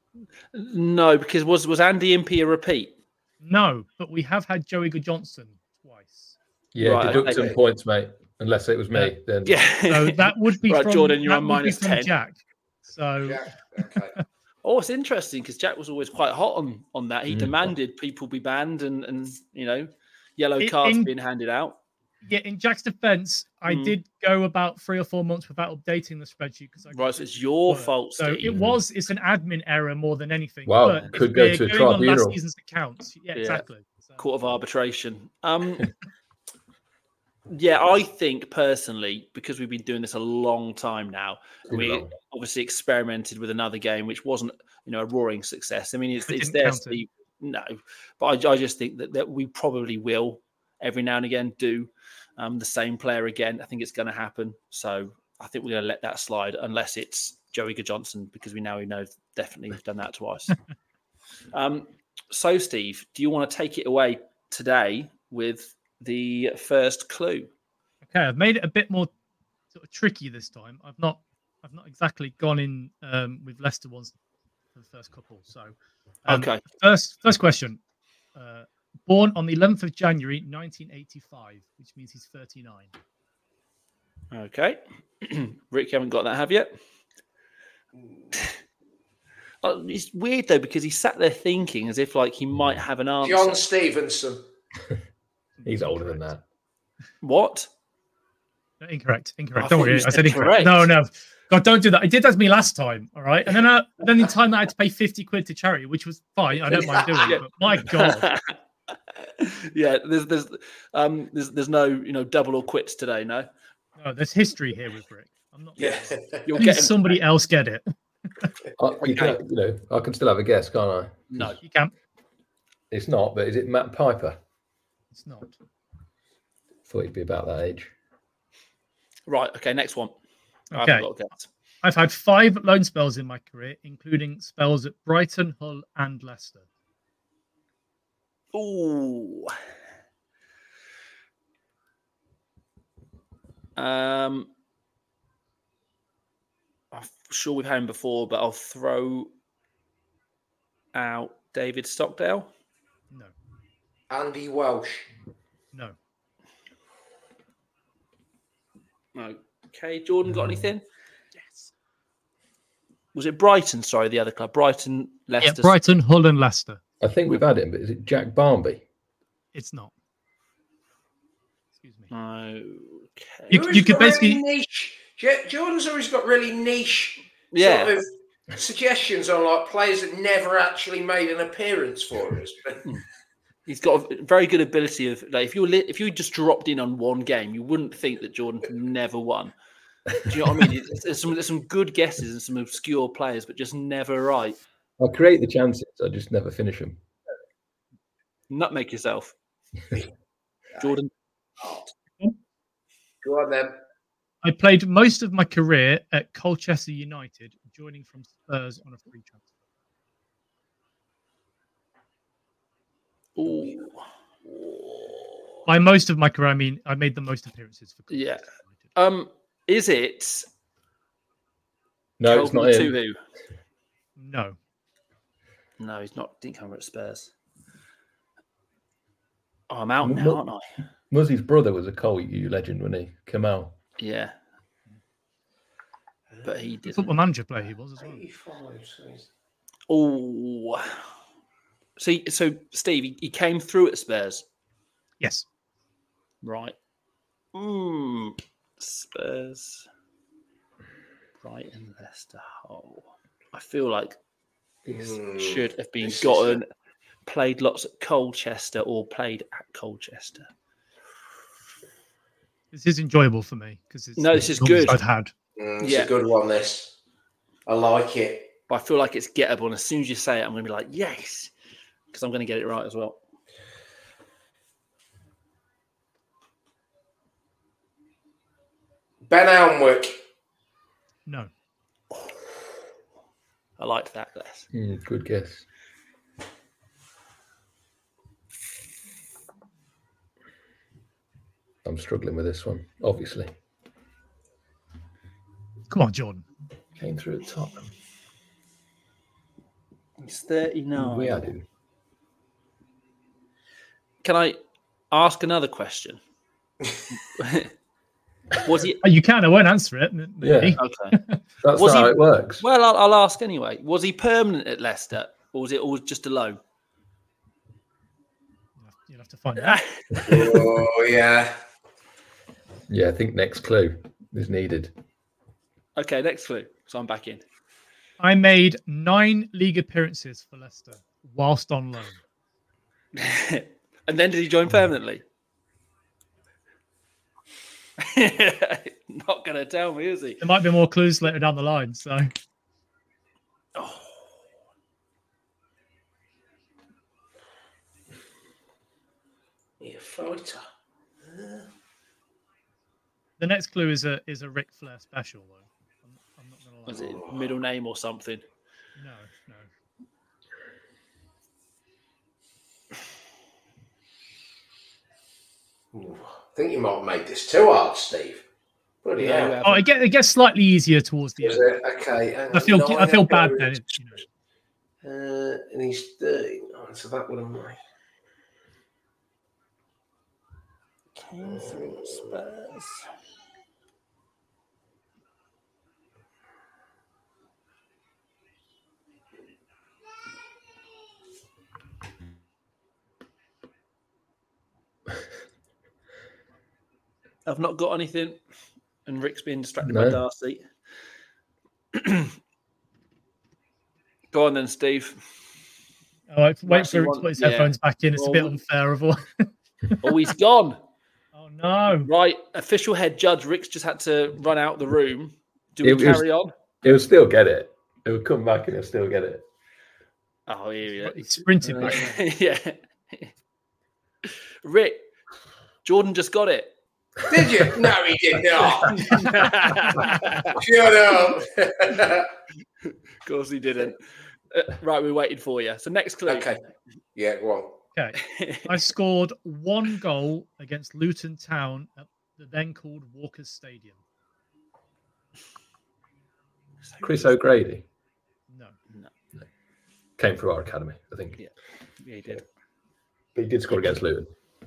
Speaker 3: No, because was was Andy Impey a repeat?
Speaker 7: No, but we have had Joey Good Johnson twice.
Speaker 4: Yeah,
Speaker 3: Right,
Speaker 4: deduct
Speaker 3: okay.
Speaker 4: some points, mate. Unless it was me,
Speaker 7: Yeah.
Speaker 4: then
Speaker 3: Yeah.
Speaker 7: So that would be
Speaker 3: Right,
Speaker 7: from
Speaker 3: Jordan, you're
Speaker 7: that
Speaker 3: on
Speaker 7: would be
Speaker 3: minus
Speaker 7: from
Speaker 3: ten.
Speaker 7: Jack. So
Speaker 5: Yeah, okay.
Speaker 3: Oh, it's interesting because Jack was always quite hot on, on that. He
Speaker 4: Mm.
Speaker 3: demanded people be banned and, and you know, yellow
Speaker 7: In-
Speaker 3: cards
Speaker 7: in-
Speaker 3: being handed out.
Speaker 7: yeah, in Jack's defense, I
Speaker 3: Mm.
Speaker 7: did go about three or four months without updating the spreadsheet because I
Speaker 3: Right, so it's your
Speaker 7: work.
Speaker 3: fault,
Speaker 7: So
Speaker 3: Steve.
Speaker 7: it was it's an admin error more than anything.
Speaker 4: Wow,
Speaker 7: but if
Speaker 4: could go
Speaker 7: we're
Speaker 4: to a
Speaker 7: going on last
Speaker 4: tribunal.
Speaker 7: season's accounts. Yeah,
Speaker 3: Yeah.
Speaker 7: exactly. So,
Speaker 3: Court of arbitration. Um, yeah, I think personally, because we've been doing this a long time now,
Speaker 4: Too
Speaker 3: we
Speaker 4: long.
Speaker 3: obviously experimented with another game which wasn't, you know, a roaring success. I mean, it's,
Speaker 7: We
Speaker 3: it's
Speaker 7: didn't
Speaker 3: there,
Speaker 7: count it.
Speaker 3: Steve. No, but I, I just think that, that we probably will every now and again do um, the same player again. I think it's going to happen. So I think we're going to let that slide unless it's Joey Good Johnson, because we now we know definitely we've done that twice. um, so, Steve, do you want to take it away today with the first clue?
Speaker 7: okay, I've made it a bit more sort of tricky this time. I've not I've not exactly gone in um, with Leicester ones for the first couple. So um,
Speaker 3: Okay.
Speaker 7: First first question. Uh, born on the eleventh of January nineteen eighty-five, which means he's thirty-nine.
Speaker 3: Okay. Rick, you haven't got that, have you? Oh, it's weird though because he sat there thinking as if like he might have an answer.
Speaker 5: John Stevenson.
Speaker 4: he's older than that.
Speaker 3: What?
Speaker 7: No, Incorrect. Incorrect.
Speaker 3: I
Speaker 7: Don't
Speaker 3: thought you
Speaker 7: worry. I
Speaker 3: said
Speaker 7: said incorrect.
Speaker 3: correct.
Speaker 7: No, no. God, don't do that. I did that to me last time. All right. And then, uh, then in time, I had to pay fifty quid to charity, which was fine. I don't mind doing it. But my God.
Speaker 3: Yeah, there's there's um there's there's no you know double or quits today. No,
Speaker 7: No, there's history here with Rick. I'm not.
Speaker 5: Yeah.
Speaker 3: you're
Speaker 7: Please
Speaker 3: getting
Speaker 7: somebody else get it.
Speaker 4: I, you, can, you know, I can still have a guess, can't I?
Speaker 3: no.
Speaker 7: You can't.
Speaker 4: It's not, but is it Matt Piper?
Speaker 7: It's not.
Speaker 4: Thought he'd be about that age.
Speaker 3: Right. Okay. Next one. I
Speaker 7: Okay.
Speaker 3: haven't got a guess.
Speaker 7: I've had five loan spells in my career, including spells at Brighton, Hull, and Leicester.
Speaker 3: Ooh. Um, I'm sure we've had him before, but I'll throw out David Stockdale.
Speaker 7: No.
Speaker 5: Andy Welsh.
Speaker 7: No.
Speaker 3: Okay, Jordan, got anything?
Speaker 7: Yes.
Speaker 3: Was it Brighton? Sorry, the other club. Brighton, Leicester.
Speaker 7: Yeah, Brighton, Hull, and Leicester.
Speaker 4: I think we've had him, but is it Jack Barmby?
Speaker 7: It's not. Excuse me.
Speaker 3: Okay.
Speaker 7: You,
Speaker 5: Who's
Speaker 7: you could
Speaker 5: got really
Speaker 7: basically.
Speaker 5: niche. J- Jordan's always got really niche
Speaker 3: Yeah.
Speaker 5: sort of suggestions on like players that never actually made an appearance for us.
Speaker 3: He's got a very good ability of like if you li- if you just dropped in on one game, you wouldn't think that Jordan never won. Do you know what I mean? It's- There's some there's some good guesses and some obscure players, but just never right.
Speaker 4: I create the chances, I just never finish them.
Speaker 3: Nutmeg yourself, Jordan.
Speaker 5: Go on then.
Speaker 7: I played most of my career at Colchester United, joining from Spurs on a free transfer.
Speaker 3: Ooh.
Speaker 7: By most of my career, I mean I made the most appearances for Colchester
Speaker 3: Yeah.
Speaker 7: United.
Speaker 3: Um, is it?
Speaker 4: No, it's
Speaker 3: Kelvin
Speaker 4: not him.
Speaker 3: Tuhu?
Speaker 7: No.
Speaker 3: No, he's not. Didn't come over at Spurs. Oh, I'm out
Speaker 4: Mu-
Speaker 3: now, aren't I?
Speaker 4: Muzzy's brother was a Col U legend, wasn't he? Kamal.
Speaker 3: Yeah. But he didn't.
Speaker 7: Football manager player he was as well.
Speaker 5: eighty-five, so he's-
Speaker 3: Oh. See, so Steve, he, he came through at Spurs,
Speaker 7: Yes.
Speaker 3: right? Mm, Spurs, Brighton, Leicester, Hull. I feel like this
Speaker 5: Hmm,
Speaker 3: should have been
Speaker 5: this is
Speaker 3: gotten. Played lots at Colchester or played at Colchester.
Speaker 7: This is enjoyable for me because it's
Speaker 3: No, this is
Speaker 7: the longest
Speaker 3: good.
Speaker 7: I've had.
Speaker 5: Mm, it's
Speaker 3: Yeah.
Speaker 5: a good one, this. I like it.
Speaker 3: But I feel like it's gettable, and as soon as you say it, I'm going to be like, yes, because I'm going to get it right as well.
Speaker 5: Ben Alnwick.
Speaker 7: No.
Speaker 3: I liked that, Les.
Speaker 4: Mm, good guess. I'm struggling with this one, obviously.
Speaker 7: Come on, Jordan.
Speaker 4: Came through at Tottenham.
Speaker 3: He's thirty-nine.
Speaker 4: We had him.
Speaker 3: Can I ask another question? Was he
Speaker 7: Oh, you can. I won't answer it. maybe.
Speaker 4: Yeah.
Speaker 3: okay?
Speaker 4: That's
Speaker 3: Was
Speaker 4: not
Speaker 3: he-
Speaker 4: how it works.
Speaker 3: Well, I'll, I'll ask anyway. Was he permanent at Leicester, or was it always just a loan?
Speaker 7: You'll have to find out.
Speaker 5: Oh, yeah.
Speaker 4: Yeah, I think next clue is needed.
Speaker 3: Okay, next clue. So I'm back in.
Speaker 7: I made nine league appearances for Leicester whilst on loan.
Speaker 3: And then did he join permanently? Not going to tell me, is he?
Speaker 7: There might be more clues later down the line. So
Speaker 3: Oh.
Speaker 5: He a fighter.
Speaker 7: the next clue is a is a Ric Flair special, though. I'm, I'm not gonna lie.
Speaker 3: Was it middle name or something?
Speaker 7: No, no.
Speaker 5: Ooh, I think you might have made this too hard, Steve. Bloody
Speaker 3: No,
Speaker 5: hell.
Speaker 3: we haven't.
Speaker 7: Oh, it gets it gets slightly easier towards the
Speaker 5: Is
Speaker 7: end.
Speaker 5: it? Okay. hang
Speaker 7: I feel
Speaker 5: on.
Speaker 7: I feel
Speaker 5: Nine
Speaker 7: bad then.
Speaker 5: appearances.
Speaker 7: You know.
Speaker 5: Uh, and he's thirty-nine, so that would have made.
Speaker 3: Came through at Spurs. I've not got anything, and Rick's being distracted by
Speaker 4: No.
Speaker 3: Darcy. Go on then, Steve.
Speaker 7: Oh, wait, wait
Speaker 3: Actually
Speaker 7: for Rick to
Speaker 3: want-
Speaker 7: put his
Speaker 3: yeah.
Speaker 7: headphones back in. It's a bit
Speaker 3: Well,
Speaker 7: unfair of all.
Speaker 3: Oh, he's gone.
Speaker 7: Oh no!
Speaker 3: Right, official head judge Rick's just had to run out the room. Do we
Speaker 4: It was-
Speaker 3: carry on?
Speaker 4: He'll still get it. He'll come back and he'll still get it.
Speaker 3: Oh, here
Speaker 7: He sprinted back.
Speaker 3: we go. Yeah. Rick, Jordan just got it.
Speaker 5: Did you? No, he did not. Shut up.
Speaker 3: Of course he didn't. Uh, right, we waited for you. So next clue.
Speaker 5: Okay. Yeah, go on.
Speaker 7: Okay, I scored one goal against Luton Town at the then called Walker's Stadium.
Speaker 4: Chris O'Grady
Speaker 7: No,
Speaker 4: came through our academy, I think.
Speaker 3: Yeah. Yeah, he did.
Speaker 4: But he did score against Luton,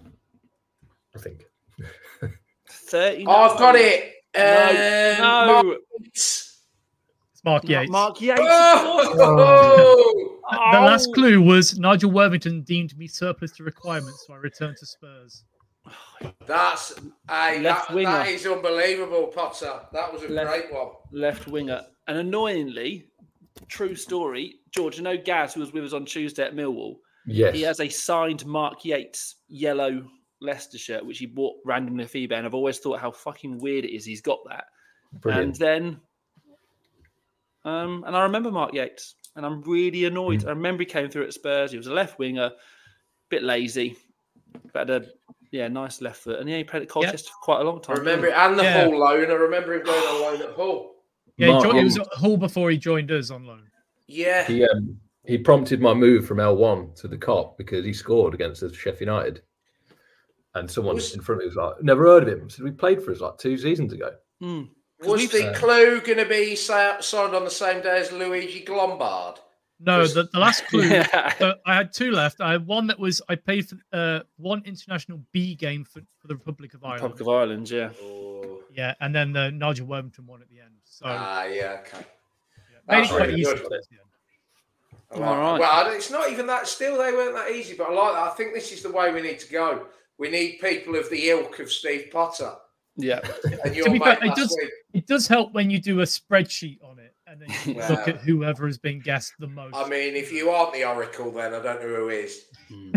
Speaker 4: I think.
Speaker 3: thirty.
Speaker 5: Oh, I've got it. Um,
Speaker 3: No, no.
Speaker 5: Mark Yates.
Speaker 7: It's Mark Yates.
Speaker 3: Mark Yates.
Speaker 5: Oh!
Speaker 7: The last clue was Nigel Worthington deemed to be surplus to requirements, so I returned to Spurs.
Speaker 5: That's hey,
Speaker 3: Left
Speaker 5: that,
Speaker 3: winger.
Speaker 5: that is unbelievable, Potter. That was a
Speaker 3: Left-
Speaker 5: great one.
Speaker 3: Left winger. And annoyingly, true story, George, you know Gaz, who was with us on Tuesday at Millwall?
Speaker 4: Yes.
Speaker 3: He has a signed Mark Yates yellow Leicester shirt, which he bought randomly off eBay. And I've always thought how fucking weird it is he's got that.
Speaker 4: Brilliant.
Speaker 3: And then, um, and I remember Mark Yates, and I'm really annoyed.
Speaker 4: Mm.
Speaker 3: I remember he came through at Spurs. He was a left winger, bit lazy, but had a yeah, nice left foot. And yeah, he played at Colchester for quite a long
Speaker 5: I
Speaker 3: time.
Speaker 5: remember it,
Speaker 3: didn't
Speaker 5: and the
Speaker 7: Yeah.
Speaker 5: Hull loan. I remember him going on loan at Hull.
Speaker 7: Yeah, he,
Speaker 4: Mark
Speaker 7: joined, he was
Speaker 4: Yates.
Speaker 7: at Hull before he joined us on loan.
Speaker 5: Yeah.
Speaker 4: He um, he prompted my move from L one to the Cop because he scored against us, Sheffield United. And someone
Speaker 5: Was-
Speaker 4: in front of me was like, never heard of him. So we played for us like two seasons ago.
Speaker 3: he? Mm.
Speaker 5: Was the
Speaker 4: uh,
Speaker 5: clue going to be sa- signed on the same day as Luigi Glombard?
Speaker 7: No,
Speaker 5: Just-
Speaker 7: the, the last clue.
Speaker 3: Yeah.
Speaker 7: So I had two left. I had one that was I paid for uh, one international B game for, for the Republic of Ireland.
Speaker 3: Republic of Ireland, yeah.
Speaker 5: Oh.
Speaker 7: Yeah, and then the Nigel Worthington one at the end. So
Speaker 5: Ah, yeah, okay.
Speaker 7: made it
Speaker 5: That's
Speaker 7: quite
Speaker 5: really
Speaker 7: easy
Speaker 5: good.
Speaker 7: at the end.
Speaker 5: I like
Speaker 3: All
Speaker 5: that.
Speaker 3: right.
Speaker 5: Well, I don't- it's not even that. Still, they weren't that easy, but I like that. I think this is the way we need to go. We need people of the ilk of Steve Potter.
Speaker 3: Yeah.
Speaker 5: And your
Speaker 7: To be fair,
Speaker 5: mate
Speaker 7: it
Speaker 5: last
Speaker 7: does-
Speaker 5: week.
Speaker 7: It does help when you do a spreadsheet on it and then you
Speaker 5: Wow.
Speaker 7: look at whoever has been guessed the most.
Speaker 5: I mean, if you aren't the Oracle, then I don't know who is.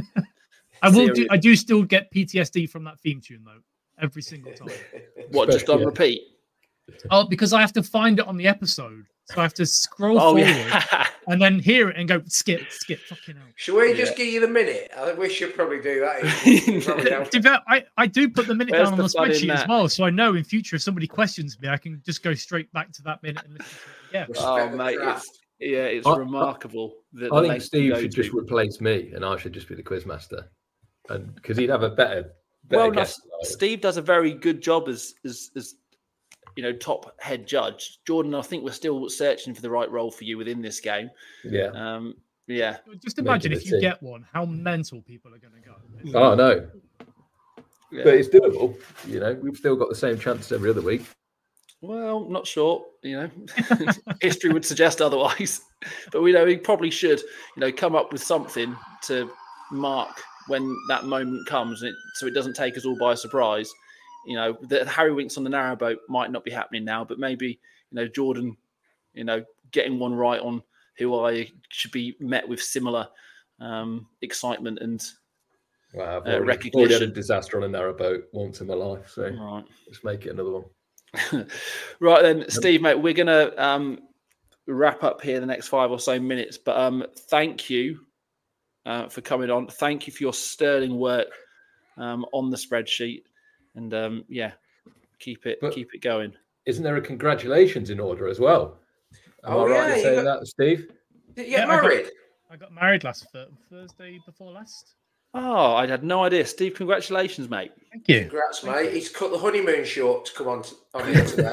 Speaker 7: I will do.
Speaker 3: Serious.
Speaker 7: I do still get P T S D from that theme tune though, every single time.
Speaker 3: What, just on
Speaker 4: Yeah.
Speaker 3: repeat?
Speaker 7: Oh, because I have to find it on the episode, so I have to scroll
Speaker 3: Oh,
Speaker 7: forward
Speaker 3: yeah.
Speaker 7: and then hear it and go skip, skip, fucking hell.
Speaker 5: Should we just
Speaker 3: Yeah.
Speaker 5: give you the minute? I think we should probably do that. It'd probably help.
Speaker 7: To be fair, I, I do put the minute
Speaker 3: Where's
Speaker 7: down on
Speaker 3: the
Speaker 7: the
Speaker 3: fun in
Speaker 7: spreadsheet as
Speaker 3: that?
Speaker 7: well, so I know in future if somebody questions me, I can just go straight back to that minute and listen to it again.
Speaker 5: Respect
Speaker 3: Oh,
Speaker 5: the
Speaker 3: mate,
Speaker 5: craft.
Speaker 3: it's, yeah, it's
Speaker 4: I- I-
Speaker 3: remarkable. That
Speaker 4: I
Speaker 3: the
Speaker 4: think
Speaker 3: length
Speaker 4: Steve
Speaker 3: you go
Speaker 4: should
Speaker 3: to.
Speaker 4: just replace me and I should just be the quizmaster. And because he'd have a better, better
Speaker 3: Well, no,
Speaker 4: guess. than I would.
Speaker 3: Steve does a very good job as as as you know top head judge. Jordan, I think we're still searching for the right role for you within this game.
Speaker 4: Yeah.
Speaker 3: Um, yeah,
Speaker 7: Just imagine
Speaker 4: Making
Speaker 7: if
Speaker 4: the
Speaker 7: you
Speaker 4: team.
Speaker 7: get one, how mental people are going to go.
Speaker 4: Oh, no.
Speaker 3: yeah.
Speaker 4: But it's doable. You know, we've still got the same chance every other week.
Speaker 3: Well, not sure. You know, history would suggest otherwise. But we know we probably should, you know, come up with something to mark when that moment comes, and it, so it doesn't take us all by surprise. You know, the Harry Winks on the narrowboat might not be happening now, but maybe you know Jordan, you know, getting one right on who I should be met with similar um, excitement and
Speaker 4: Wow, I've
Speaker 3: Uh,
Speaker 4: already,
Speaker 3: recognition.
Speaker 4: already had a disaster on a narrowboat once in my life. So
Speaker 3: right.
Speaker 4: let's make it another one.
Speaker 3: Right then, Steve, mate, we're gonna um, wrap up here the next five or so minutes. But um, thank you uh, for coming on. Thank you for your sterling work um, on the spreadsheet, and um, yeah, keep it
Speaker 4: But-
Speaker 3: keep it going.
Speaker 4: Isn't there a congratulations in order as well? Am
Speaker 5: Oh,
Speaker 4: I right
Speaker 5: yeah,
Speaker 4: in
Speaker 5: you
Speaker 4: saying
Speaker 5: got-
Speaker 4: that, Steve?
Speaker 5: Did you get
Speaker 7: Yeah, I got-
Speaker 5: married?
Speaker 7: I got married last th- Thursday before last.
Speaker 3: Oh, I had no idea, Steve. Congratulations, mate.
Speaker 7: Thank you.
Speaker 5: Congrats, mate. He's cut the honeymoon short to come on, to, on here today.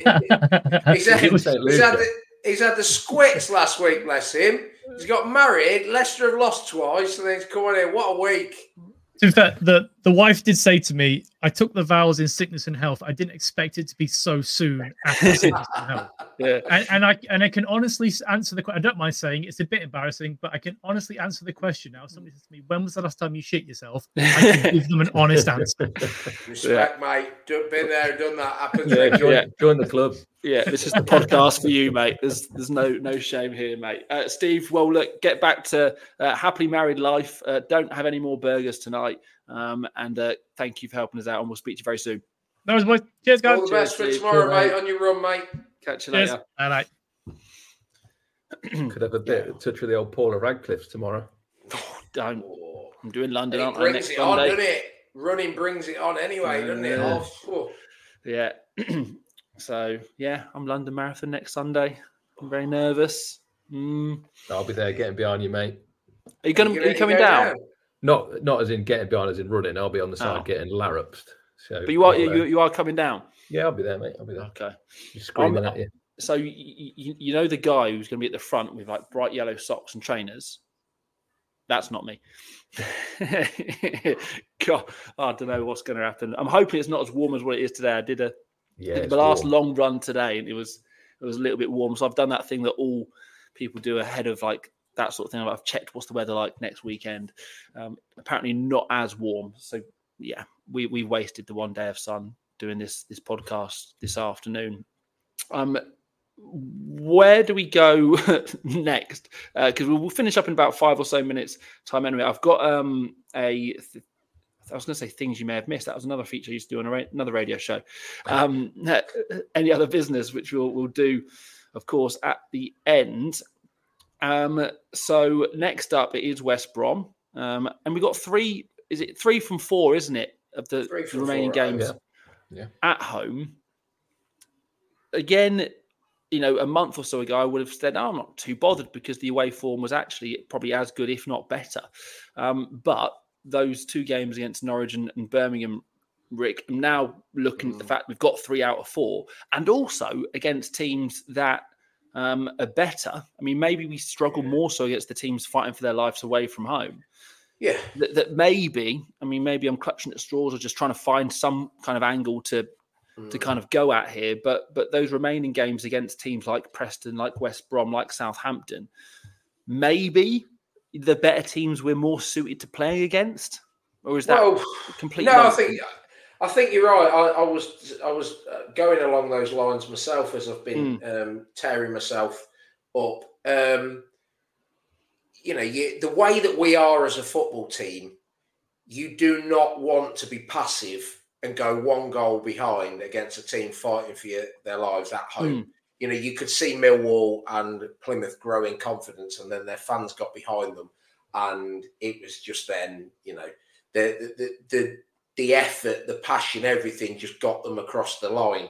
Speaker 5: he's, had,
Speaker 7: It was-
Speaker 4: Saint
Speaker 5: he's, had
Speaker 4: Lucia.
Speaker 5: the, he's had the squits last week, bless him. He's got married. Leicester have lost twice, and then he's come on here. What a week.
Speaker 7: To be fair, the, the wife did say to me, I took the vows in sickness and health. I didn't expect it to be so soon after sickness and health.
Speaker 3: Yeah.
Speaker 7: And, and I and I can honestly s- answer the question. I don't mind saying it's a bit embarrassing, but I can honestly answer the question now. If somebody says to me, when was the last time you shit yourself? I can give them an honest answer.
Speaker 5: Respect, mate. Done- Been there, done that. Happens.
Speaker 4: Yeah, join,
Speaker 3: Yeah.
Speaker 4: join the club.
Speaker 3: Yeah, this is the podcast for you, mate. There's there's no no shame here, mate. Uh, Steve, well, look, get back to uh, happily married life. Uh, don't have any more burgers tonight. Um, and uh, thank you for helping us out, and we'll speak to you very soon.
Speaker 7: That was boys. Cheers, guys.
Speaker 5: All the best for
Speaker 3: Cheers,
Speaker 5: tomorrow,
Speaker 4: Steve.
Speaker 5: mate. On your run, mate.
Speaker 3: Catch you
Speaker 7: Cheers.
Speaker 3: later.
Speaker 7: Bye.
Speaker 4: Could have a bit of touch with the old Paula Radcliffe's tomorrow.
Speaker 3: Don't.
Speaker 5: Oh.
Speaker 3: I'm doing London,
Speaker 5: It
Speaker 3: aren't I,
Speaker 5: brings
Speaker 3: next
Speaker 5: it on,
Speaker 3: Sunday?
Speaker 5: doesn't it? Running brings it on anyway, doesn't it?
Speaker 3: Yeah.
Speaker 5: Oh, phew.
Speaker 3: Yeah. So yeah, I'm London Marathon next Sunday. I'm very nervous. Mm.
Speaker 4: I'll be there getting behind you, mate.
Speaker 3: Are you going?
Speaker 5: You
Speaker 3: Are you
Speaker 5: gonna-
Speaker 3: coming
Speaker 5: you go
Speaker 3: down?
Speaker 4: Not not as in getting behind, as in running. I'll be on the side
Speaker 3: Oh.
Speaker 4: getting larruped. So,
Speaker 3: But you are
Speaker 4: I'll, uh,
Speaker 3: you, you are coming down.
Speaker 4: yeah, I'll be there, mate. I'll be there.
Speaker 3: Okay.
Speaker 4: Just screaming
Speaker 3: I'm-
Speaker 4: at you.
Speaker 3: So you, you, you know the guy who's going to be at the front with like bright yellow socks and trainers. That's not me. God, I don't know what's going to happen. I'm hoping it's not as warm as what it is today. I did a
Speaker 4: Yeah,
Speaker 3: did
Speaker 4: it's
Speaker 3: the last
Speaker 4: warm.
Speaker 3: long run today, and it was it was a little bit warm. So I've done that thing that all people do ahead of like that sort of thing. I've checked what's the weather like next weekend. Um, apparently not as warm. So yeah, we we wasted the one day of sun doing this this podcast this afternoon. Um, where do we go next? Because uh, we'll finish up in about five or so minutes time anyway. I've got um, a, th- I was going to say things you may have missed. That was another feature I used to do on a ra- another radio show. Um, any other business, which we'll, we'll do, of course, at the end. Um, so next up, it is West Brom. Um, and we got three, is it three from four, isn't it, of the, the remaining
Speaker 5: four,
Speaker 3: games
Speaker 4: yeah. Yeah.
Speaker 3: at home. Again, you know, a month or so ago, I would have said, oh, I'm not too bothered because the away form was actually probably as good, if not better. Um, but those two games against Norwich and, and Birmingham, Rick, I'm now looking mm. at the fact we've got three out of four, and also against teams that um, are better. I mean, maybe we struggle yeah. more so against the teams fighting for their lives away from home.
Speaker 5: Yeah.
Speaker 3: That, that maybe, I mean, maybe I'm clutching at straws or just trying to find some kind of angle to to kind of go at here, but but those remaining games against teams like Preston, like West Brom, like Southampton, maybe the better teams we're more suited to playing against, or is that
Speaker 5: well,
Speaker 3: completely?
Speaker 5: No, I think I think you're right. I, I was I was going along those lines myself as I've been mm. um, tearing myself up. Um, you know, you, the way that we are as a football team, you do not want to be passive and go one goal behind against a team fighting for your, their lives at home. Mm. You know, you could see Millwall and Plymouth grow in confidence, and then their fans got behind them, and it was just then, you know, the the the, the effort, the passion, everything just got them across the line.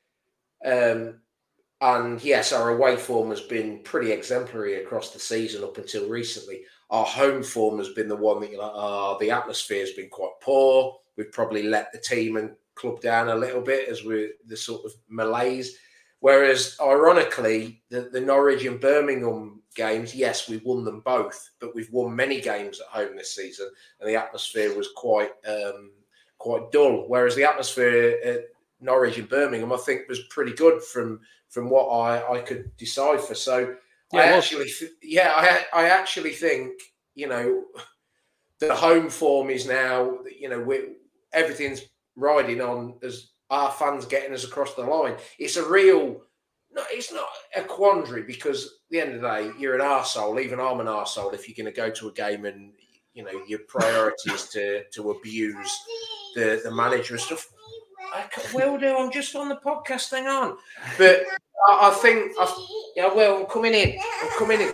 Speaker 5: Um, and yes, our away form has been pretty exemplary across the season up until recently. Our home form has been the one that you're like, oh, the atmosphere has been quite poor. We've probably let the team and club down a little bit as we're the sort of malaise. Whereas, ironically, the, the Norwich and Birmingham games, yes, we won them both, but we've won many games at home this season, and the atmosphere was quite um, quite dull. Whereas the atmosphere at Norwich and Birmingham, I think, was pretty good from from what I, I could decipher. So, yeah, I actually, th- yeah, I I actually think, you know, the home form is now, you know, we're everything's riding on as our fans getting us across the line. It's a real, no, it's not a quandary because at the end of the day, you're an arsehole, even I'm an arsehole if you're going to go to a game and, you know, your priority is to, to abuse the, the manager and stuff. I will do, I'm just on the podcast, hang on. But I, I think, I, yeah, well, I'm coming in, I'm coming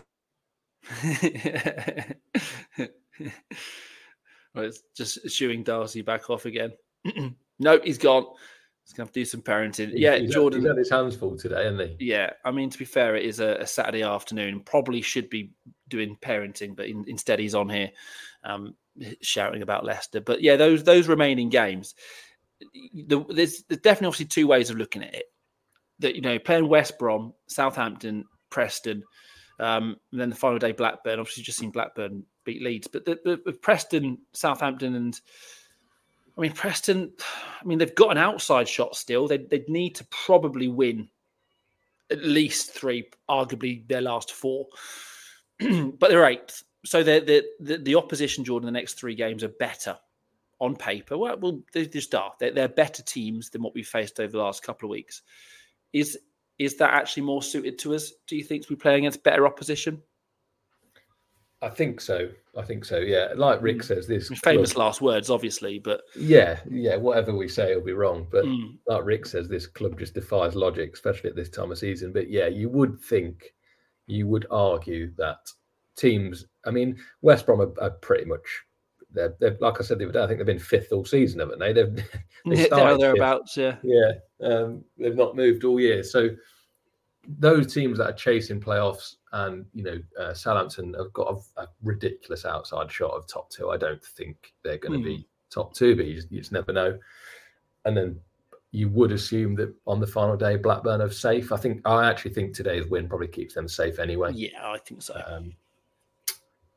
Speaker 3: in. Well, it's just shooing Darcy back off again. Nope, he's gone. He's going to have to do some parenting. Yeah,
Speaker 4: he's
Speaker 3: Jordan.
Speaker 4: Had, he's had his hands full today, hasn't he?
Speaker 3: Yeah, I mean, to be fair, it is a, a Saturday afternoon. Probably should be doing parenting, but in, instead he's on here um, shouting about Leicester. But yeah, those those remaining games, the, there's, there's definitely obviously two ways of looking at it. That, you know, playing West Brom, Southampton, Preston, um, and then the final day Blackburn. Obviously, just seen Blackburn beat Leeds, but the, the, the Preston, Southampton, and I mean Preston. I mean they've got an outside shot still. They they'd need to probably win at least three, arguably their last four, but they're eighth. So they're, they're, the the opposition, Jordan, the next three games are better on paper. Well, well they just are. They're, they're better teams than what we faced over the last couple of weeks. Is is that actually more suited to us? Do you think we play against better opposition?
Speaker 4: I think so. I think so. Yeah, like Rick says, this
Speaker 3: famous
Speaker 4: club,
Speaker 3: last words, obviously, but
Speaker 4: yeah, yeah. Whatever we say will be wrong. But
Speaker 3: mm.
Speaker 4: like Rick says, this club just defies logic, especially at this time of season. But yeah, you would think, you would argue that teams. I mean, West Brom are, are pretty much. They're, they're like I said the other day. I think they've been fifth all season, haven't they? They've they
Speaker 3: started thereabouts. Yeah,
Speaker 4: yeah. Um, they've not moved all year. So those teams that are chasing playoffs. And, you know, uh, Southampton have got a, a ridiculous outside shot of top two. I don't think they're going to mm. be top two, but you just, you just never know. And then you would assume that on the final day, Blackburn are safe. I think I actually think today's win probably keeps them safe anyway.
Speaker 3: Yeah, I think so.
Speaker 4: Um,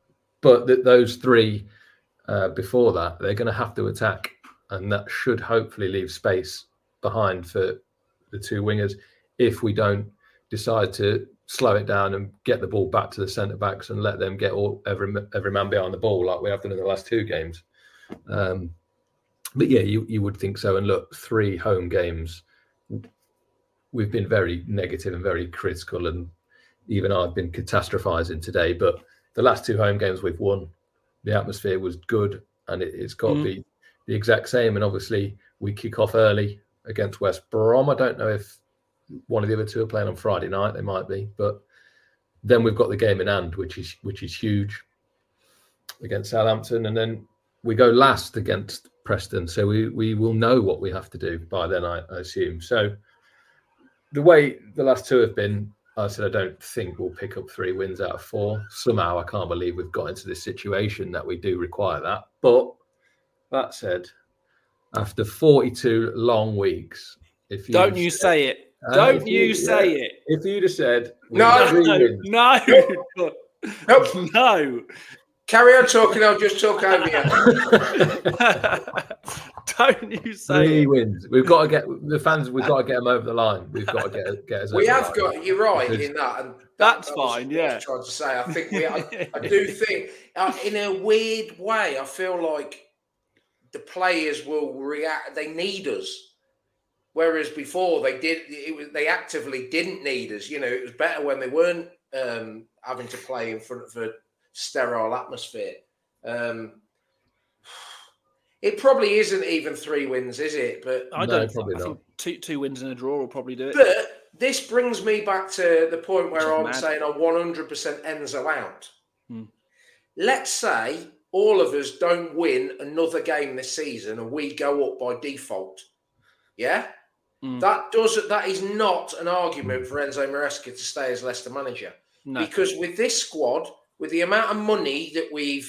Speaker 4: but th- those three uh, before that, they're going to have to attack, and that should hopefully leave space behind for the two wingers if we don't decide to slow it down and get the ball back to the centre backs and let them get all every every man behind the ball like we have done in the last two games. Um, but yeah, you you would think so. And look, three home games, we've been very negative and very critical, and even I've been catastrophizing today. But the last two home games we've won, the atmosphere was good, and it, it's got to
Speaker 3: Mm.
Speaker 4: be the exact same. And obviously, we kick off early against West Brom. I don't know if one of the other two are playing on Friday night. They might be, but then we've got the game in hand, which is which is huge against Southampton, and then we go last against Preston. So we we will know what we have to do by then, I, I assume. So the way the last two have been, I said I don't think we'll pick up three wins out of four. Somehow I can't believe we've got into this situation that we do require that. But that said, after forty-two long weeks, if you
Speaker 3: Don't you
Speaker 4: said,
Speaker 3: say it.
Speaker 4: uh,
Speaker 3: Don't
Speaker 4: if
Speaker 3: you say
Speaker 4: yeah,
Speaker 3: it.
Speaker 4: If you'd have said
Speaker 5: No,
Speaker 4: three
Speaker 3: No,
Speaker 4: wins,
Speaker 3: no,
Speaker 5: Nope.
Speaker 3: no.
Speaker 5: Carry on talking. I'll just talk over you.
Speaker 3: Don't you say
Speaker 4: three
Speaker 3: it.
Speaker 4: wins, we've got to get the fans. We've got to get them over the line. We've got to get get us.
Speaker 5: We
Speaker 4: over
Speaker 5: have
Speaker 4: the line.
Speaker 5: got. You're right
Speaker 4: Because-
Speaker 5: in that, and that-
Speaker 3: That's
Speaker 5: that was
Speaker 3: fine,
Speaker 5: what I was
Speaker 3: yeah.
Speaker 5: trying to say, I think we. I, I do think, uh, in a weird way, I feel like the players will react. They need us, whereas before they did. It was they actively didn't need us. You know, it was better when they weren't um, having to play in front of a sterile atmosphere. Um, it probably isn't even three wins, is it? But
Speaker 3: I
Speaker 4: No,
Speaker 3: don't
Speaker 4: probably
Speaker 3: I
Speaker 4: not.
Speaker 3: think two two wins and a draw will probably do it.
Speaker 5: But this brings me back to the point
Speaker 3: Which
Speaker 5: where
Speaker 3: is
Speaker 5: I'm
Speaker 3: mad.
Speaker 5: saying I'm one hundred percent Enzo out.
Speaker 3: Hmm.
Speaker 5: Let's say all of us don't win another game this season and we go up by default. Yeah?
Speaker 3: Hmm.
Speaker 5: That does that is not an argument for Enzo Maresca to stay as Leicester manager.
Speaker 3: No.
Speaker 5: Because with this squad, with the amount of money that we've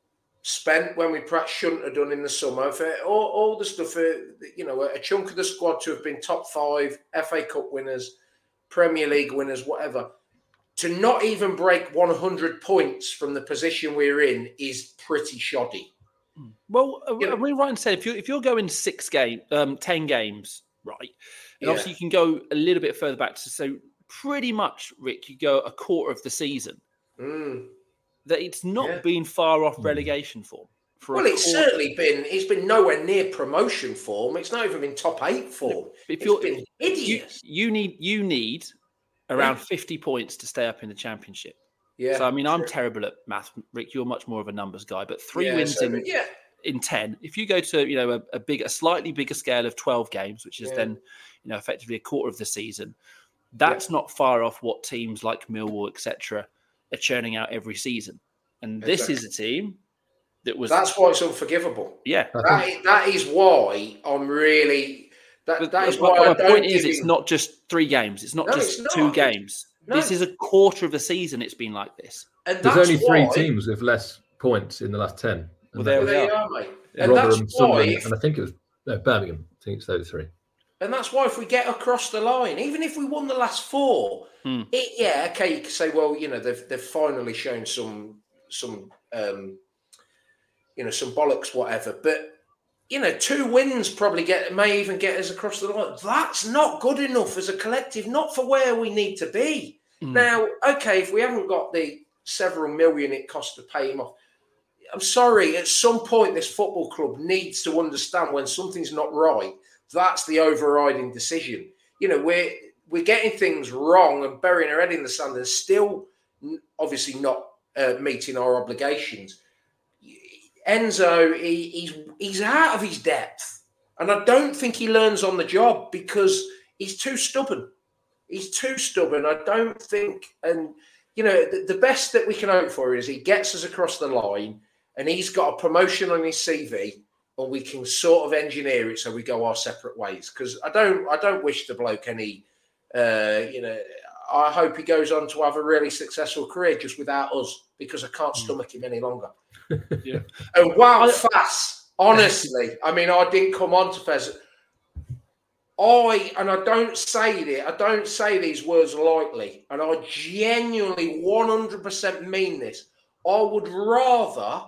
Speaker 5: spent when we perhaps shouldn't have done in the summer, for all, all the stuff, for, you know, a chunk of the squad to have been top five, F A Cup winners, Premier League winners, whatever, to not even break one hundred points from the position we're in is pretty shoddy.
Speaker 3: Well, uh,
Speaker 5: You know-
Speaker 3: I mean, Ryan said if you if you're going six game, um, ten games, right, and
Speaker 5: Yeah.
Speaker 3: obviously you can go a little bit further back to so pretty much, Rick, you go a quarter of the season.
Speaker 5: Mm.
Speaker 3: That it's not
Speaker 5: Yeah.
Speaker 3: been far off relegation form. For
Speaker 5: Well,
Speaker 3: a
Speaker 5: it's
Speaker 3: quarter-
Speaker 5: certainly been, it's been nowhere near promotion form. It's not even been top eight form.
Speaker 3: If
Speaker 5: It's
Speaker 3: you're
Speaker 5: been
Speaker 3: you,
Speaker 5: hideous.
Speaker 3: you need you need around fifty points to stay up in the championship.
Speaker 5: Yeah.
Speaker 3: So I mean, I'm
Speaker 5: true.
Speaker 3: terrible at math, Rick. You're much more of a numbers guy, but three
Speaker 5: Yeah,
Speaker 3: wins
Speaker 5: so-
Speaker 3: in
Speaker 5: yeah.
Speaker 3: in ten. If you go to you know a, a big, a slightly bigger scale of twelve games, which is
Speaker 5: Yeah.
Speaker 3: then you know effectively a quarter of the season, that's not far off what teams like Millwall, et cetera, are churning out every season. And this is a team that was
Speaker 5: That's why it's unforgivable.
Speaker 3: yeah.
Speaker 5: That is, that is why I'm really. That,
Speaker 3: But
Speaker 5: that is
Speaker 3: my-
Speaker 5: why
Speaker 3: my
Speaker 5: I don't
Speaker 3: point is,
Speaker 5: give
Speaker 3: it's
Speaker 5: him-
Speaker 3: not just three games. It's not
Speaker 5: No,
Speaker 3: just
Speaker 5: it's
Speaker 3: two
Speaker 5: not.
Speaker 3: games.
Speaker 5: No.
Speaker 3: This is a quarter of the season. It's been like this.
Speaker 5: And
Speaker 4: There's
Speaker 5: that's
Speaker 4: only three
Speaker 5: why,
Speaker 4: teams with less points in the last ten.
Speaker 3: Well,
Speaker 4: And
Speaker 3: there
Speaker 4: that
Speaker 5: Well,
Speaker 3: we
Speaker 5: there
Speaker 3: are.
Speaker 5: you are, mate. And
Speaker 4: Rotherham,
Speaker 5: that's why,
Speaker 4: Sunderland,
Speaker 5: if,
Speaker 4: and I think it was no, Birmingham. I think it's those three.
Speaker 5: and that's why if we get across the line, even if we won the last four,
Speaker 3: Hmm.
Speaker 5: it, yeah, okay, you can say, well, you know, they've they've finally shown some some um, you know, some bollocks, whatever. But you know, two wins probably get may even get us across the line. That's not good enough as a collective, not for where we need to be.
Speaker 3: Mm.
Speaker 5: Now, okay, if we haven't got the several million it costs to pay him off, I'm sorry, at some point this football club needs to understand when something's not right, that's the overriding decision. You know, we're we're getting things wrong and burying our head in the sand and still n- obviously not uh, meeting our obligations. Enzo, he, he's he's out of his depth. And I don't think he learns on the job because he's too stubborn. He's too stubborn. I don't think, and you know, the, the best that we can hope for is he gets us across the line and he's got a promotion on his C V and we can sort of engineer it so we go our separate ways. Because I don't I don't wish the bloke any, uh, you know, I hope he goes on to have a really successful career just without us because I can't stomach him any longer.
Speaker 3: Yeah.
Speaker 5: And wow, Fass, honestly, I mean, I didn't come on to Fez. I, and I don't say it, I don't say these words lightly, and I genuinely one hundred percent mean this. I would rather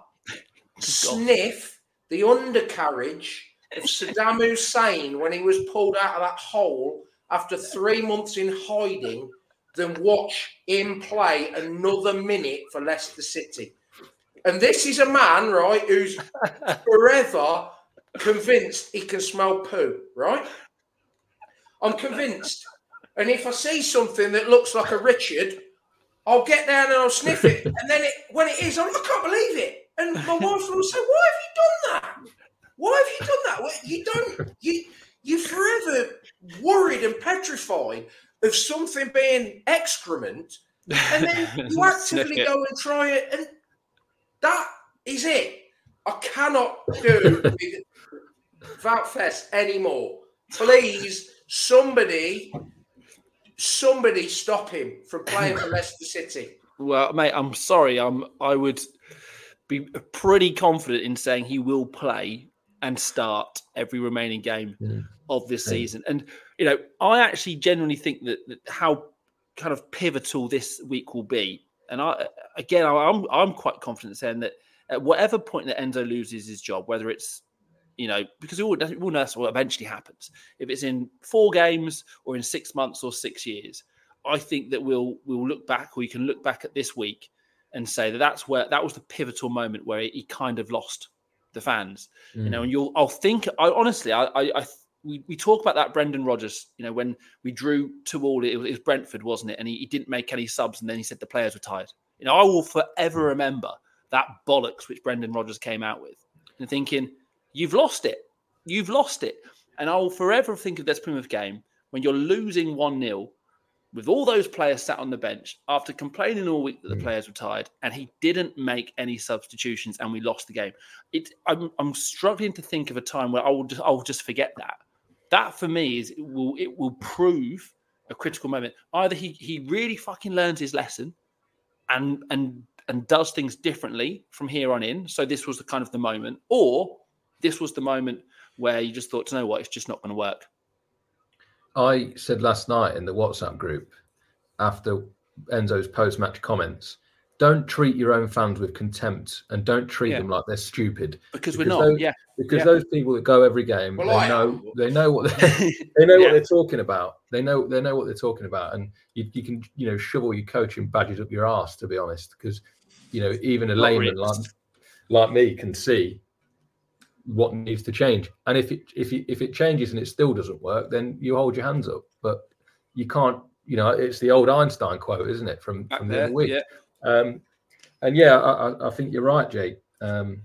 Speaker 5: sniff the undercarriage of Saddam Hussein when he was pulled out of that hole after three months in hiding than watch him play another minute for Leicester City. And this is a man, right, who's forever convinced he can smell poo, right? I'm convinced. And if I see something that looks like a Richard, I'll get down and I'll sniff it. And then it, when it is, I'm, I can't believe it. And my wife will say, why have you done that? Why have you done that? Well, you don't, you, you're forever worried and petrified of something being excrement. And then you actively go and try it. And that is it. I cannot do with Voutfest anymore. Please, somebody, somebody stop him from playing for Leicester City.
Speaker 3: Well, mate, I'm sorry. I'm. I would be pretty confident in saying he will play and start every remaining game mm. of this yeah. season. And you know, I actually genuinely think that, that how kind of pivotal this week will be. And I, again, I'm I'm quite confident saying that at whatever point that Enzo loses his job, whether it's, you know, because we all, we all know that's what eventually happens. If it's in four games or in six months or six years, I think that we'll we'll look back, or you can look back at this week and say that that's where that was the pivotal moment where he kind of lost the fans. Mm. You know, and you'll I'll think I honestly I I. I We, we talk about that Brendan Rodgers, you know, when we drew two all, it was, it was Brentford, wasn't it? And he, he didn't make any subs, and then he said the players were tired. You know, I will forever remember that bollocks which Brendan Rodgers came out with, and thinking, you've lost it. You've lost it. And I will forever think of this Plymouth game when you're losing one nil with all those players sat on the bench after complaining all week that the players were tired, and he didn't make any substitutions, and we lost the game. It, I'm, I'm struggling to think of a time where I will just, I will just forget that. That for me is it will it will prove a critical moment. Either he he really fucking learns his lesson and and and does things differently from here on in. So this was the kind of the moment, or this was the moment where you just thought, you know what, it's just not going to work.
Speaker 4: I said last night in the WhatsApp group after Enzo's post-match comments, don't treat your own fans with contempt, and don't treat yeah. them like they're stupid.
Speaker 3: Because, because we're not,
Speaker 4: those,
Speaker 3: yeah.
Speaker 4: Because
Speaker 3: yeah.
Speaker 4: those people that go every game, well, they I know am. they know what they, they know yeah. what they're talking about. They know they know what they're talking about, and you, you can you know shovel your coaching badges up your arse, to be honest, because you know even a not layman like, like me can see what needs to change. And if it if it, if it changes and it still doesn't work, then you hold your hands up. But you can't. You know, it's the old Einstein quote, isn't it, from, from the other week?
Speaker 3: Yeah.
Speaker 4: Um, and yeah, I, I think you're right, Jake. Um,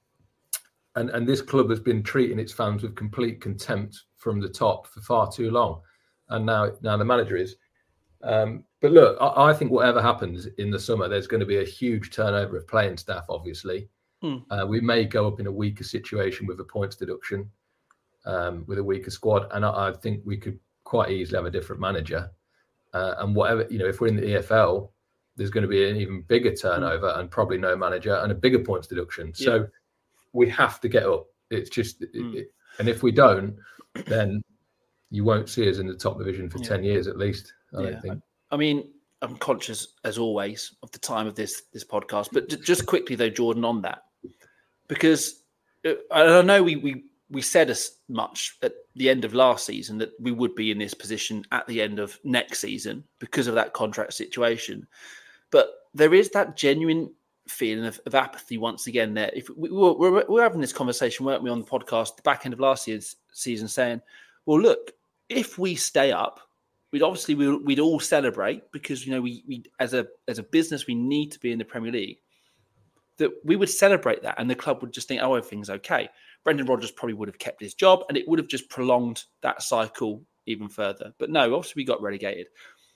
Speaker 4: and and this club has been treating its fans with complete contempt from the top for far too long, and now now the manager is. Um, but look, I, I think whatever happens in the summer, there's going to be a huge turnover of playing staff. Obviously, hmm. uh, we may go up in a weaker situation with a points deduction, um, with a weaker squad, and I, I think we could quite easily have a different manager. Uh, and whatever, you know, if we're in the E F L, there's going to be an even bigger turnover mm. and probably no manager and a bigger points deduction. Yeah. So we have to get up. It's just, mm. it, and if we don't, then you won't see us in the top division for yeah. ten years at least. I yeah. don't think.
Speaker 3: I mean, I'm conscious, as always, of the time of this this podcast. But just quickly, though, Jordan, on that, because I know we we. We said as much at the end of last season that we would be in this position at the end of next season because of that contract situation. But there is that genuine feeling of, of apathy once again there. If we, we, were, we were having this conversation, weren't we, on the podcast, the back end of last year's season, saying, well, look, if we stay up, we'd obviously we, we'd all celebrate because, you know, we, we as a as a business, we need to be in the Premier League. That we would celebrate that, and the club would just think, oh, everything's okay. Brendan Rodgers probably would have kept his job, and it would have just prolonged that cycle even further. But no, obviously we got relegated.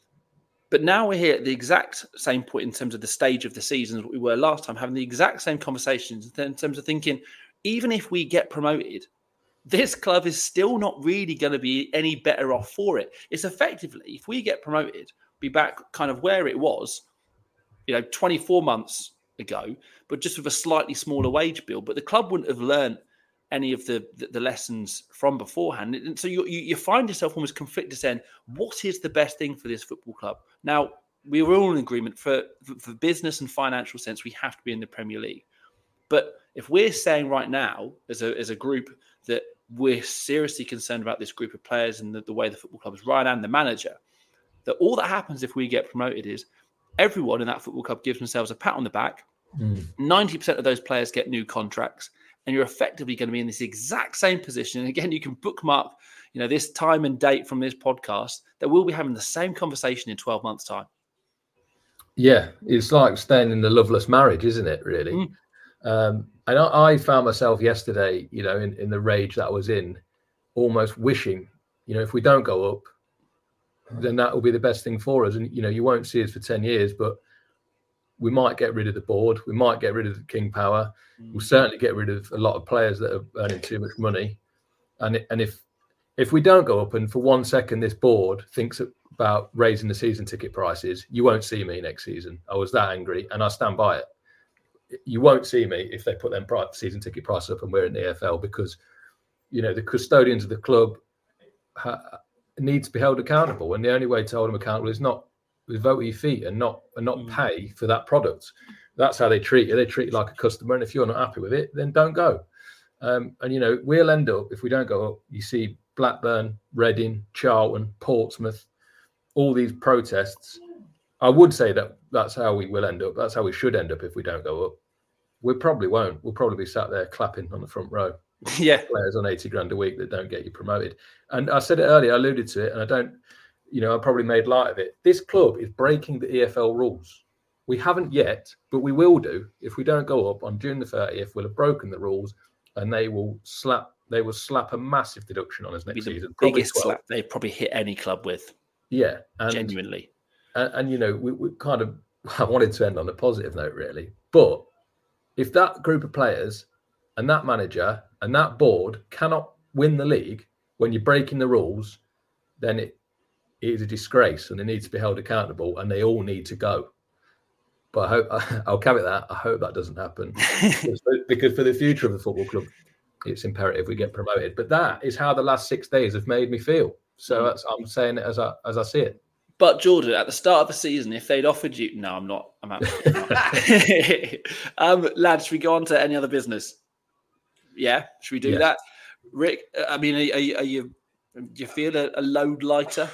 Speaker 3: But now we're here at the exact same point in terms of the stage of the season as we were last time, having the exact same conversations in terms of thinking, even if we get promoted, this club is still not really going to be any better off for it. It's effectively, if we get promoted, be back kind of where it was, you know, twenty-four months ago, but just with a slightly smaller wage bill. But the club wouldn't have learned any of the, the, the lessons from beforehand. And so you, you you find yourself almost conflicted saying, what is the best thing for this football club? Now, we were all in agreement for, for for business and financial sense, we have to be in the Premier League. But if we're saying right now, as a as a group, that we're seriously concerned about this group of players and the, the way the football club is run and the manager, that all that happens if we get promoted is everyone in that football club gives themselves a pat on the back. Mm. ninety percent of those players get new contracts, and you're effectively going to be in this exact same position. And again, you can bookmark, you know, this time and date from this podcast that we'll be having the same conversation in twelve months' time.
Speaker 4: Yeah, it's like staying in the loveless marriage, isn't it, really? Mm. Um, and I, I found myself yesterday, you know, in, in the rage that I was in, almost wishing, you know, if we don't go up, then that will be the best thing for us. And, you know, you won't see us for ten years, but we might get rid of the board. We might get rid of the King Power. Mm. We'll certainly get rid of a lot of players that are earning too much money. And it, and if if we don't go up and for one second this board thinks about raising the season ticket prices, you won't see me next season. I was that angry, and I stand by it. You won't see me if they put them season ticket prices up and we're in the E F L, because, you know, the custodians of the club ha- need to be held accountable, and the only way to hold them accountable is not with vote with your feet and not and not mm. pay for that product. That's how they treat you. They treat you like a customer, and if you're not happy with it, then don't go. Um, and you know, we'll end up, if we don't go up, you see Blackburn, Reading, Charlton, Portsmouth, all these protests. I would say that that's how we will end up. That's how we should end up if we don't go up. We probably won't. We'll probably be sat there clapping on the front row.
Speaker 3: Yeah,
Speaker 4: players on eighty grand a week that don't get you promoted. And I said it earlier, I alluded to it, and I don't, you know, I probably made light of it. This club is breaking the E F L rules. We haven't yet, but we will do. If we don't go up on June the thirtieth, we'll have broken the rules, and they will slap. They will slap a massive deduction on us next
Speaker 3: the
Speaker 4: season.
Speaker 3: Biggest slap they probably hit any club with.
Speaker 4: Yeah, and,
Speaker 3: genuinely.
Speaker 4: And, and you know, we, we kind of. I wanted to end on a positive note, really, but if that group of players and that manager and that board cannot win the league when you're breaking the rules, then it, it is a disgrace, and they need to be held accountable, and they all need to go. But I hope, I'll caveat that, I hope that doesn't happen. Because for the future of the football club, it's imperative we get promoted. But that is how the last six days have made me feel. So that's, I'm saying it as I, as I see it.
Speaker 3: But Jordan, at the start of the season, if they'd offered you, no, I'm not. I'm absolutely not. um, lads, should we go on to any other business? Yeah, should we do yeah. that? Rick, I mean, are, are, you, are you? Do you feel a, a load lighter?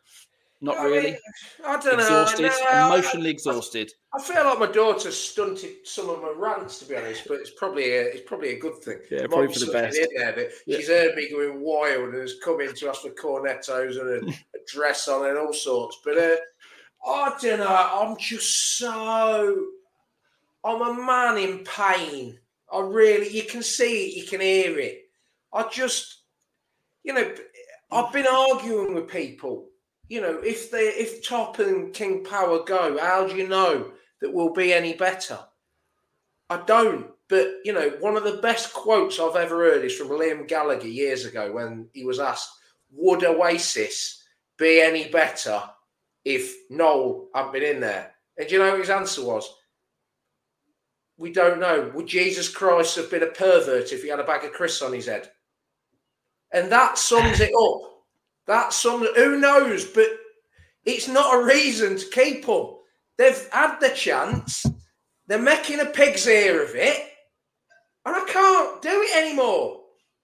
Speaker 3: Not
Speaker 5: I
Speaker 3: really.
Speaker 5: Mean, I don't
Speaker 3: exhausted,
Speaker 5: know. No,
Speaker 3: emotionally
Speaker 5: I,
Speaker 3: exhausted.
Speaker 5: I feel like my daughter's stunted some of my rants, to be honest. But it's probably a, it's probably a good thing.
Speaker 3: Yeah, probably for the best.
Speaker 5: In there that
Speaker 3: yeah.
Speaker 5: She's heard me going wild and has come in to ask for cornettos and a, a dress on and all sorts. But uh, I don't know. I'm just so. I'm a man in pain. I really. You can see it. You can hear it. I just, you know, I've been arguing with people. You know, if they, if Top and King Power go, how do you know that we'll be any better? I don't. But, you know, one of the best quotes I've ever heard is from Liam Gallagher years ago when he was asked, would Oasis be any better if Noel hadn't been in there? And do you know what his answer was? We don't know. Would Jesus Christ have been a pervert if he had a bag of crisps on his head? And that sums it up. That's some. Who knows? But it's not a reason to keep them. They've had the chance. They're making a pig's ear of it, and I can't do it anymore.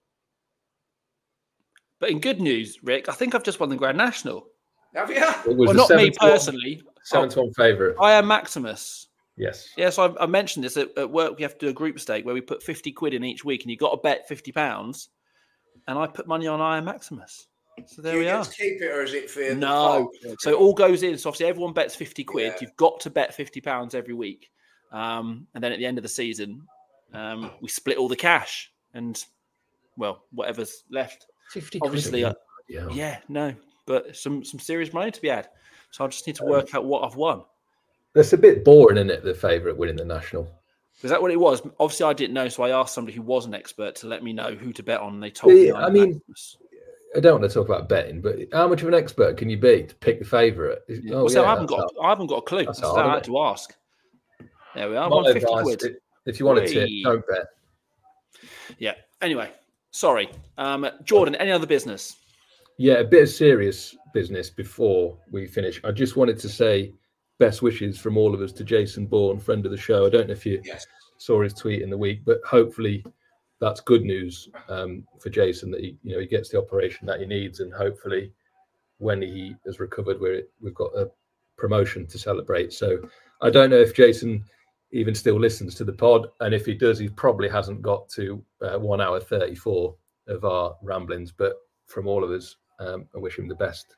Speaker 3: But in good news, Rick, I think I've just won the Grand National.
Speaker 5: Have you?
Speaker 3: Well, not me personally.
Speaker 4: Seven to one favourite.
Speaker 3: I am Maximus.
Speaker 4: Yes.
Speaker 3: Yeah, so I, I mentioned this at, at work. We have to do a group stake where we put fifty quid in each week, and you've got to bet fifty pounds. And I put money on I am Maximus. So there
Speaker 5: Do you
Speaker 3: we
Speaker 5: get
Speaker 3: are.
Speaker 5: To keep it, or is it for
Speaker 3: no? So it all goes in. So obviously everyone bets fifty quid.
Speaker 5: Yeah.
Speaker 3: You've got to bet fifty pounds every week, um, and then at the end of the season, um, we split all the cash and well, whatever's left.
Speaker 4: Fifty.
Speaker 3: Obviously, I, yeah. yeah, no, but some some serious money to be had. So I just need to work um, out what I've won.
Speaker 4: That's a bit boring, isn't it? The favourite winning the national.
Speaker 3: Is that what it was? Obviously, I didn't know, so I asked somebody who was an expert to let me know who to bet on, and they told
Speaker 4: yeah,
Speaker 3: me.
Speaker 4: I mean. Maximus. I don't want to talk about betting, but how much of an expert can you be to pick the favourite?
Speaker 3: Yeah. Oh, well, so yeah, I haven't got. I haven't got a clue. That's hard, I had to ask. There we are.
Speaker 4: My
Speaker 3: one fifty
Speaker 4: advice,
Speaker 3: quid.
Speaker 4: If you want to tip, don't bet.
Speaker 3: Yeah. Anyway, sorry, um, Jordan. Any other business?
Speaker 4: Yeah, a bit of serious business before we finish. I just wanted to say best wishes from all of us to Jason Bourne, friend of the show. I don't know if you
Speaker 5: Yes.
Speaker 4: saw his tweet in the week, but hopefully that's good news um, for Jason, that he, you know, he gets the operation that he needs, and hopefully when he has recovered, we're, we've got a promotion to celebrate. So I don't know if Jason even still listens to the pod, and if he does, he probably hasn't got to uh, one hour thirty-four of our ramblings, but from all of us, um, I wish him the best.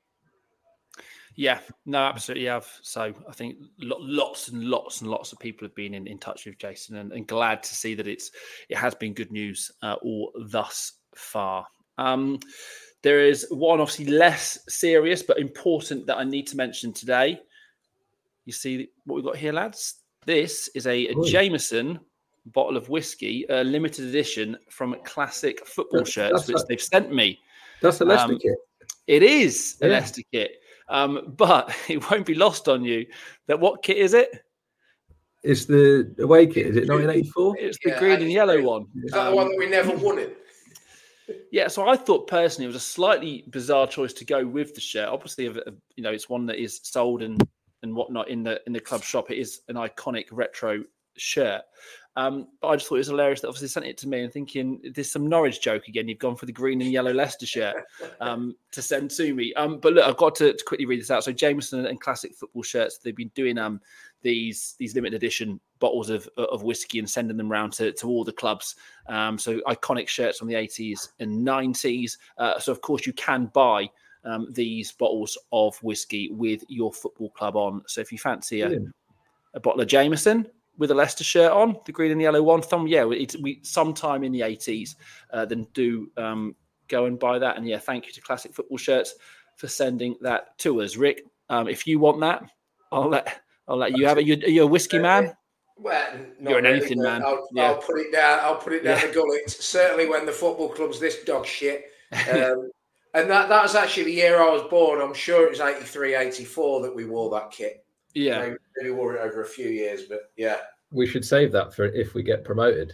Speaker 3: Yeah, no, absolutely have. So I think lo- lots and lots and lots of people have been in, in touch with Jason, and, and glad to see that it's it has been good news uh, all thus far. Um, there is one obviously less serious but important that I need to mention today. You see what we've got here, lads? This is a, a Jameson bottle of whiskey, a limited edition from Classic Football
Speaker 4: That's-
Speaker 3: Shirts,
Speaker 4: that's
Speaker 3: which
Speaker 4: a-
Speaker 3: they've sent me.
Speaker 4: That's a Leicester
Speaker 3: Um,
Speaker 4: kit.
Speaker 3: It is a
Speaker 4: Yeah.
Speaker 3: Leicester kit. Um, but it won't be lost on you that what kit is it?
Speaker 4: It's the away kit. Is it nineteen eighty-four?
Speaker 3: It's the
Speaker 5: Yeah,
Speaker 3: green and
Speaker 5: eighty-three.
Speaker 3: yellow one.
Speaker 5: Is that the
Speaker 3: Um,
Speaker 5: one that we never won in?
Speaker 3: Yeah, so I thought personally it was a slightly bizarre choice to go with the shirt. Obviously, of- of- you know, it's one that is sold and and whatnot in the in the club shop. It is an iconic retro shirt. Um, but I just thought it was hilarious that obviously they sent it to me and thinking there's some Norwich joke again. You've gone for the green and yellow Leicester shirt um, to send to me. Um, but look, I've got to, to quickly read this out. So Jameson and Classic Football Shirts, they've been doing um these these limited edition bottles of of whiskey and sending them around to, to all the clubs. Um, so iconic shirts from the eighties and nineties. Uh, so of course you can buy um, these bottles of whiskey with your football club on. So if you fancy a,
Speaker 4: Brilliant.
Speaker 3: a bottle of Jameson with a Leicester shirt on, the green and yellow one, thumb, yeah, it's we sometime in the eighties, uh, then do um, go and buy that. And yeah, thank you to Classic Football Shirts for sending that to us, Rick. Um, if you want that, I'll let I'll let you have it. You're, you're a whiskey man.
Speaker 5: Well, not
Speaker 3: You're an
Speaker 5: really,
Speaker 3: anything
Speaker 5: but
Speaker 3: man.
Speaker 5: I'll,
Speaker 3: Yeah.
Speaker 5: I'll put it down. I'll put it down
Speaker 3: Yeah.
Speaker 5: the gullet. Certainly, when the football club's this dog shit, um, and that that was actually the year I was born. I'm sure it was eighty-three, eighty-four that we wore that kit.
Speaker 3: Yeah,
Speaker 5: Maybe, maybe wore it over a few years, but yeah.
Speaker 4: We should save that for if we get promoted.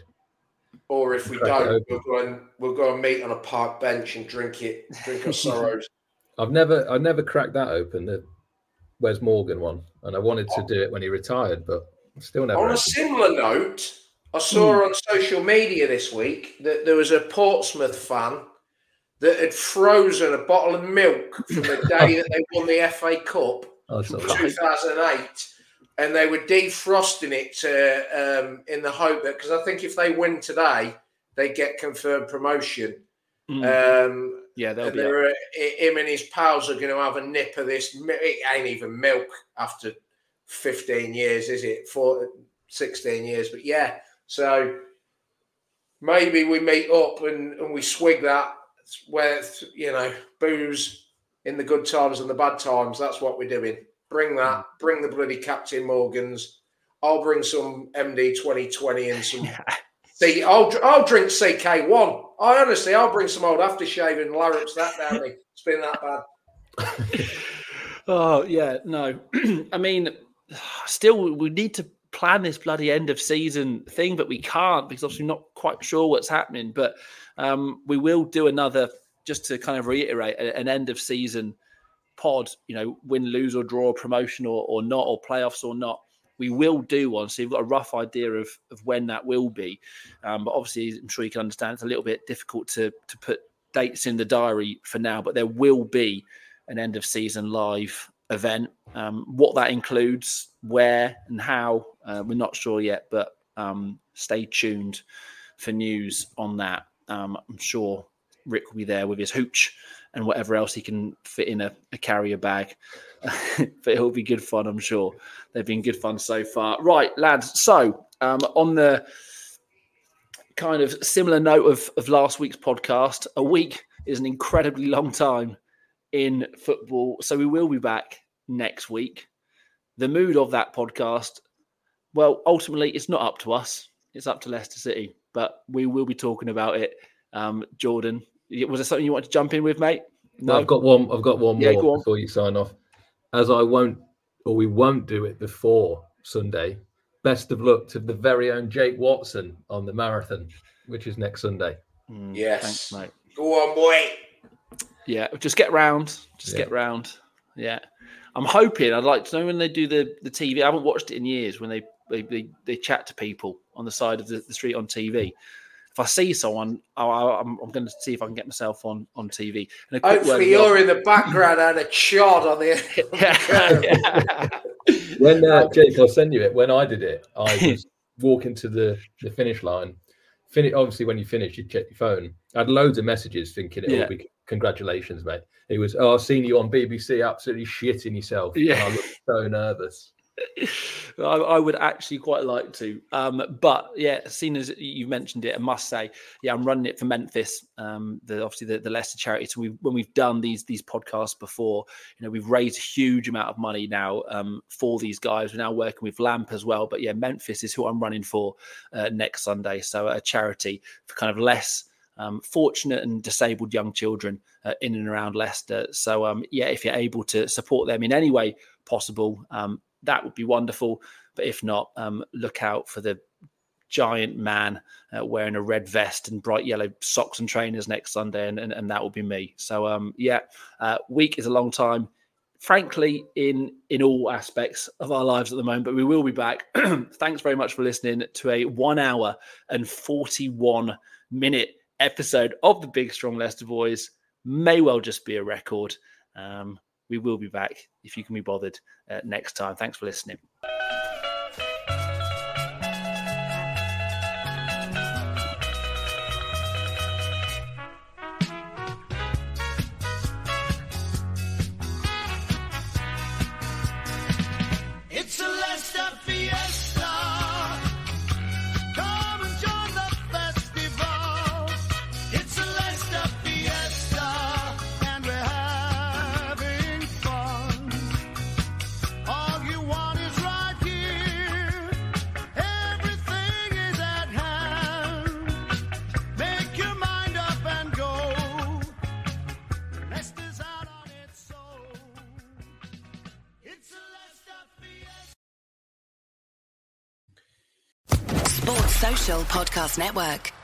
Speaker 5: Or if we
Speaker 4: Crack it
Speaker 5: don't,
Speaker 4: open.
Speaker 5: we'll go and we'll go and meet on a park bench and drink it, drink our sorrows.
Speaker 4: I've never, I never cracked that open. The Wes Morgan one, and I wanted to do it when he retired, but still never.
Speaker 5: On a
Speaker 4: opened.
Speaker 5: similar note, I saw on social media this week that there was a Portsmouth fan that had frozen a bottle of milk from the day that they won the F A Cup
Speaker 4: Oh, it's
Speaker 5: in
Speaker 4: not
Speaker 5: two thousand eight, and they were defrosting it to, um, in the hope that, because I think if they win today, they get confirmed promotion.
Speaker 3: Mm.
Speaker 5: Um,
Speaker 3: yeah, they'll
Speaker 5: and
Speaker 3: be.
Speaker 5: they
Speaker 3: up.
Speaker 5: were, him and his pals are going to have a nip of this. mi- It ain't even milk after fifteen years, is it? For sixteen years, but yeah. So maybe we meet up and, and we swig that with, you know, booze in the good times and the bad times. That's what we're doing. Bring that. Bring the bloody Captain Morgans. I'll bring some M D twenty twenty and some. See, I'll I'll drink C K one. I honestly, I'll bring some old aftershave and larrups that down me. It's been that bad.
Speaker 3: Oh yeah, no. I mean, still we need to plan this bloody end of season thing, but we can't because obviously we're not quite sure what's happening. But um, we will do another, just to kind of reiterate, a- an end of season pod. You know, win, lose or draw, promotion or, or not, or playoffs or not. We will do one, so you've got a rough idea of, of when that will be. Um, but obviously, I'm sure you can understand it's a little bit difficult to to put dates in the diary for now. But there will be an end of season live event. Um, what that includes, where and how, uh, we're not sure yet. But um, stay tuned for news on that. Um, I'm sure Rick will be there with his hooch and whatever else he can fit in a, a carrier bag. But it'll be good fun, I'm sure. They've been good fun so far. Right, lads. So um, on the kind of similar note of, of last week's podcast, a week is an incredibly long time in football. So we will be back next week. The mood of that podcast, well, ultimately, it's not up to us. It's up to Leicester City. But we will be talking about it. Um, Jordan, was there something you want to jump in with, mate?
Speaker 4: No, I've got one. I've got one
Speaker 3: Yeah,
Speaker 4: more
Speaker 3: go on.
Speaker 4: before you sign off. As I won't, or we won't do it before Sunday. Best of luck to the very own Jake Watson on the marathon, which is next Sunday.
Speaker 3: Mm,
Speaker 5: Yes.
Speaker 3: Thanks, mate.
Speaker 5: Go on, boy.
Speaker 3: Yeah, just get round. Just
Speaker 4: Yeah.
Speaker 3: get round. Yeah. I'm hoping, I'd like to know when they do the, the T V. I haven't watched it in years when they they, they, they chat to people on the side of the, the street on T V. If I see someone, I, I'm, I'm going to see if I can get myself on, on T V. And
Speaker 5: hopefully you're in the background and a chod on the, on the
Speaker 3: yeah.
Speaker 4: When, uh, Jake, I'll send you it. When I did it, I was walking to the, the finish line. Fin- obviously, when you finish, you check your phone. I had loads of messages thinking it
Speaker 3: Yeah.
Speaker 4: will be congratulations, mate. It was, oh, I've seen you on B B C, absolutely shitting yourself.
Speaker 3: Yeah.
Speaker 4: And I looked so nervous.
Speaker 3: I, I would actually quite like to. Um, but yeah, seeing as you mentioned it, I must say, yeah, I'm running it for Memphis, um, the, obviously the, the Leicester charity. So we, when we've done these these podcasts before, you know, we've raised a huge amount of money now um, for these guys. We're now working with Lamp as well. But yeah, Memphis is who I'm running for uh, next Sunday. So a charity for kind of less Um, fortunate and disabled young children uh, in and around Leicester. So, um, yeah, if you're able to support them in any way possible, um, that would be wonderful. But if not, um, look out for the giant man uh, wearing a red vest and bright yellow socks and trainers next Sunday, and, and, and that will be me. So, um, yeah, uh, week is a long time, frankly, in in all aspects of our lives at the moment, but we will be back. Thanks very much for listening to a one hour and forty-one minute episode of the Big Strong Leicester Boys. May well just be a record. Um, we will be back if you can be bothered uh, next time. Thanks for listening.
Speaker 2: It's a Leicester fiesta. Come and join the festival. It's a Leicester fiesta, and we're having fun. All you want is right here. Everything is at hand. Make your mind up and go. Leicester's out on its soul. It's a Leicester fiesta.
Speaker 1: Sports Social Podcast Network.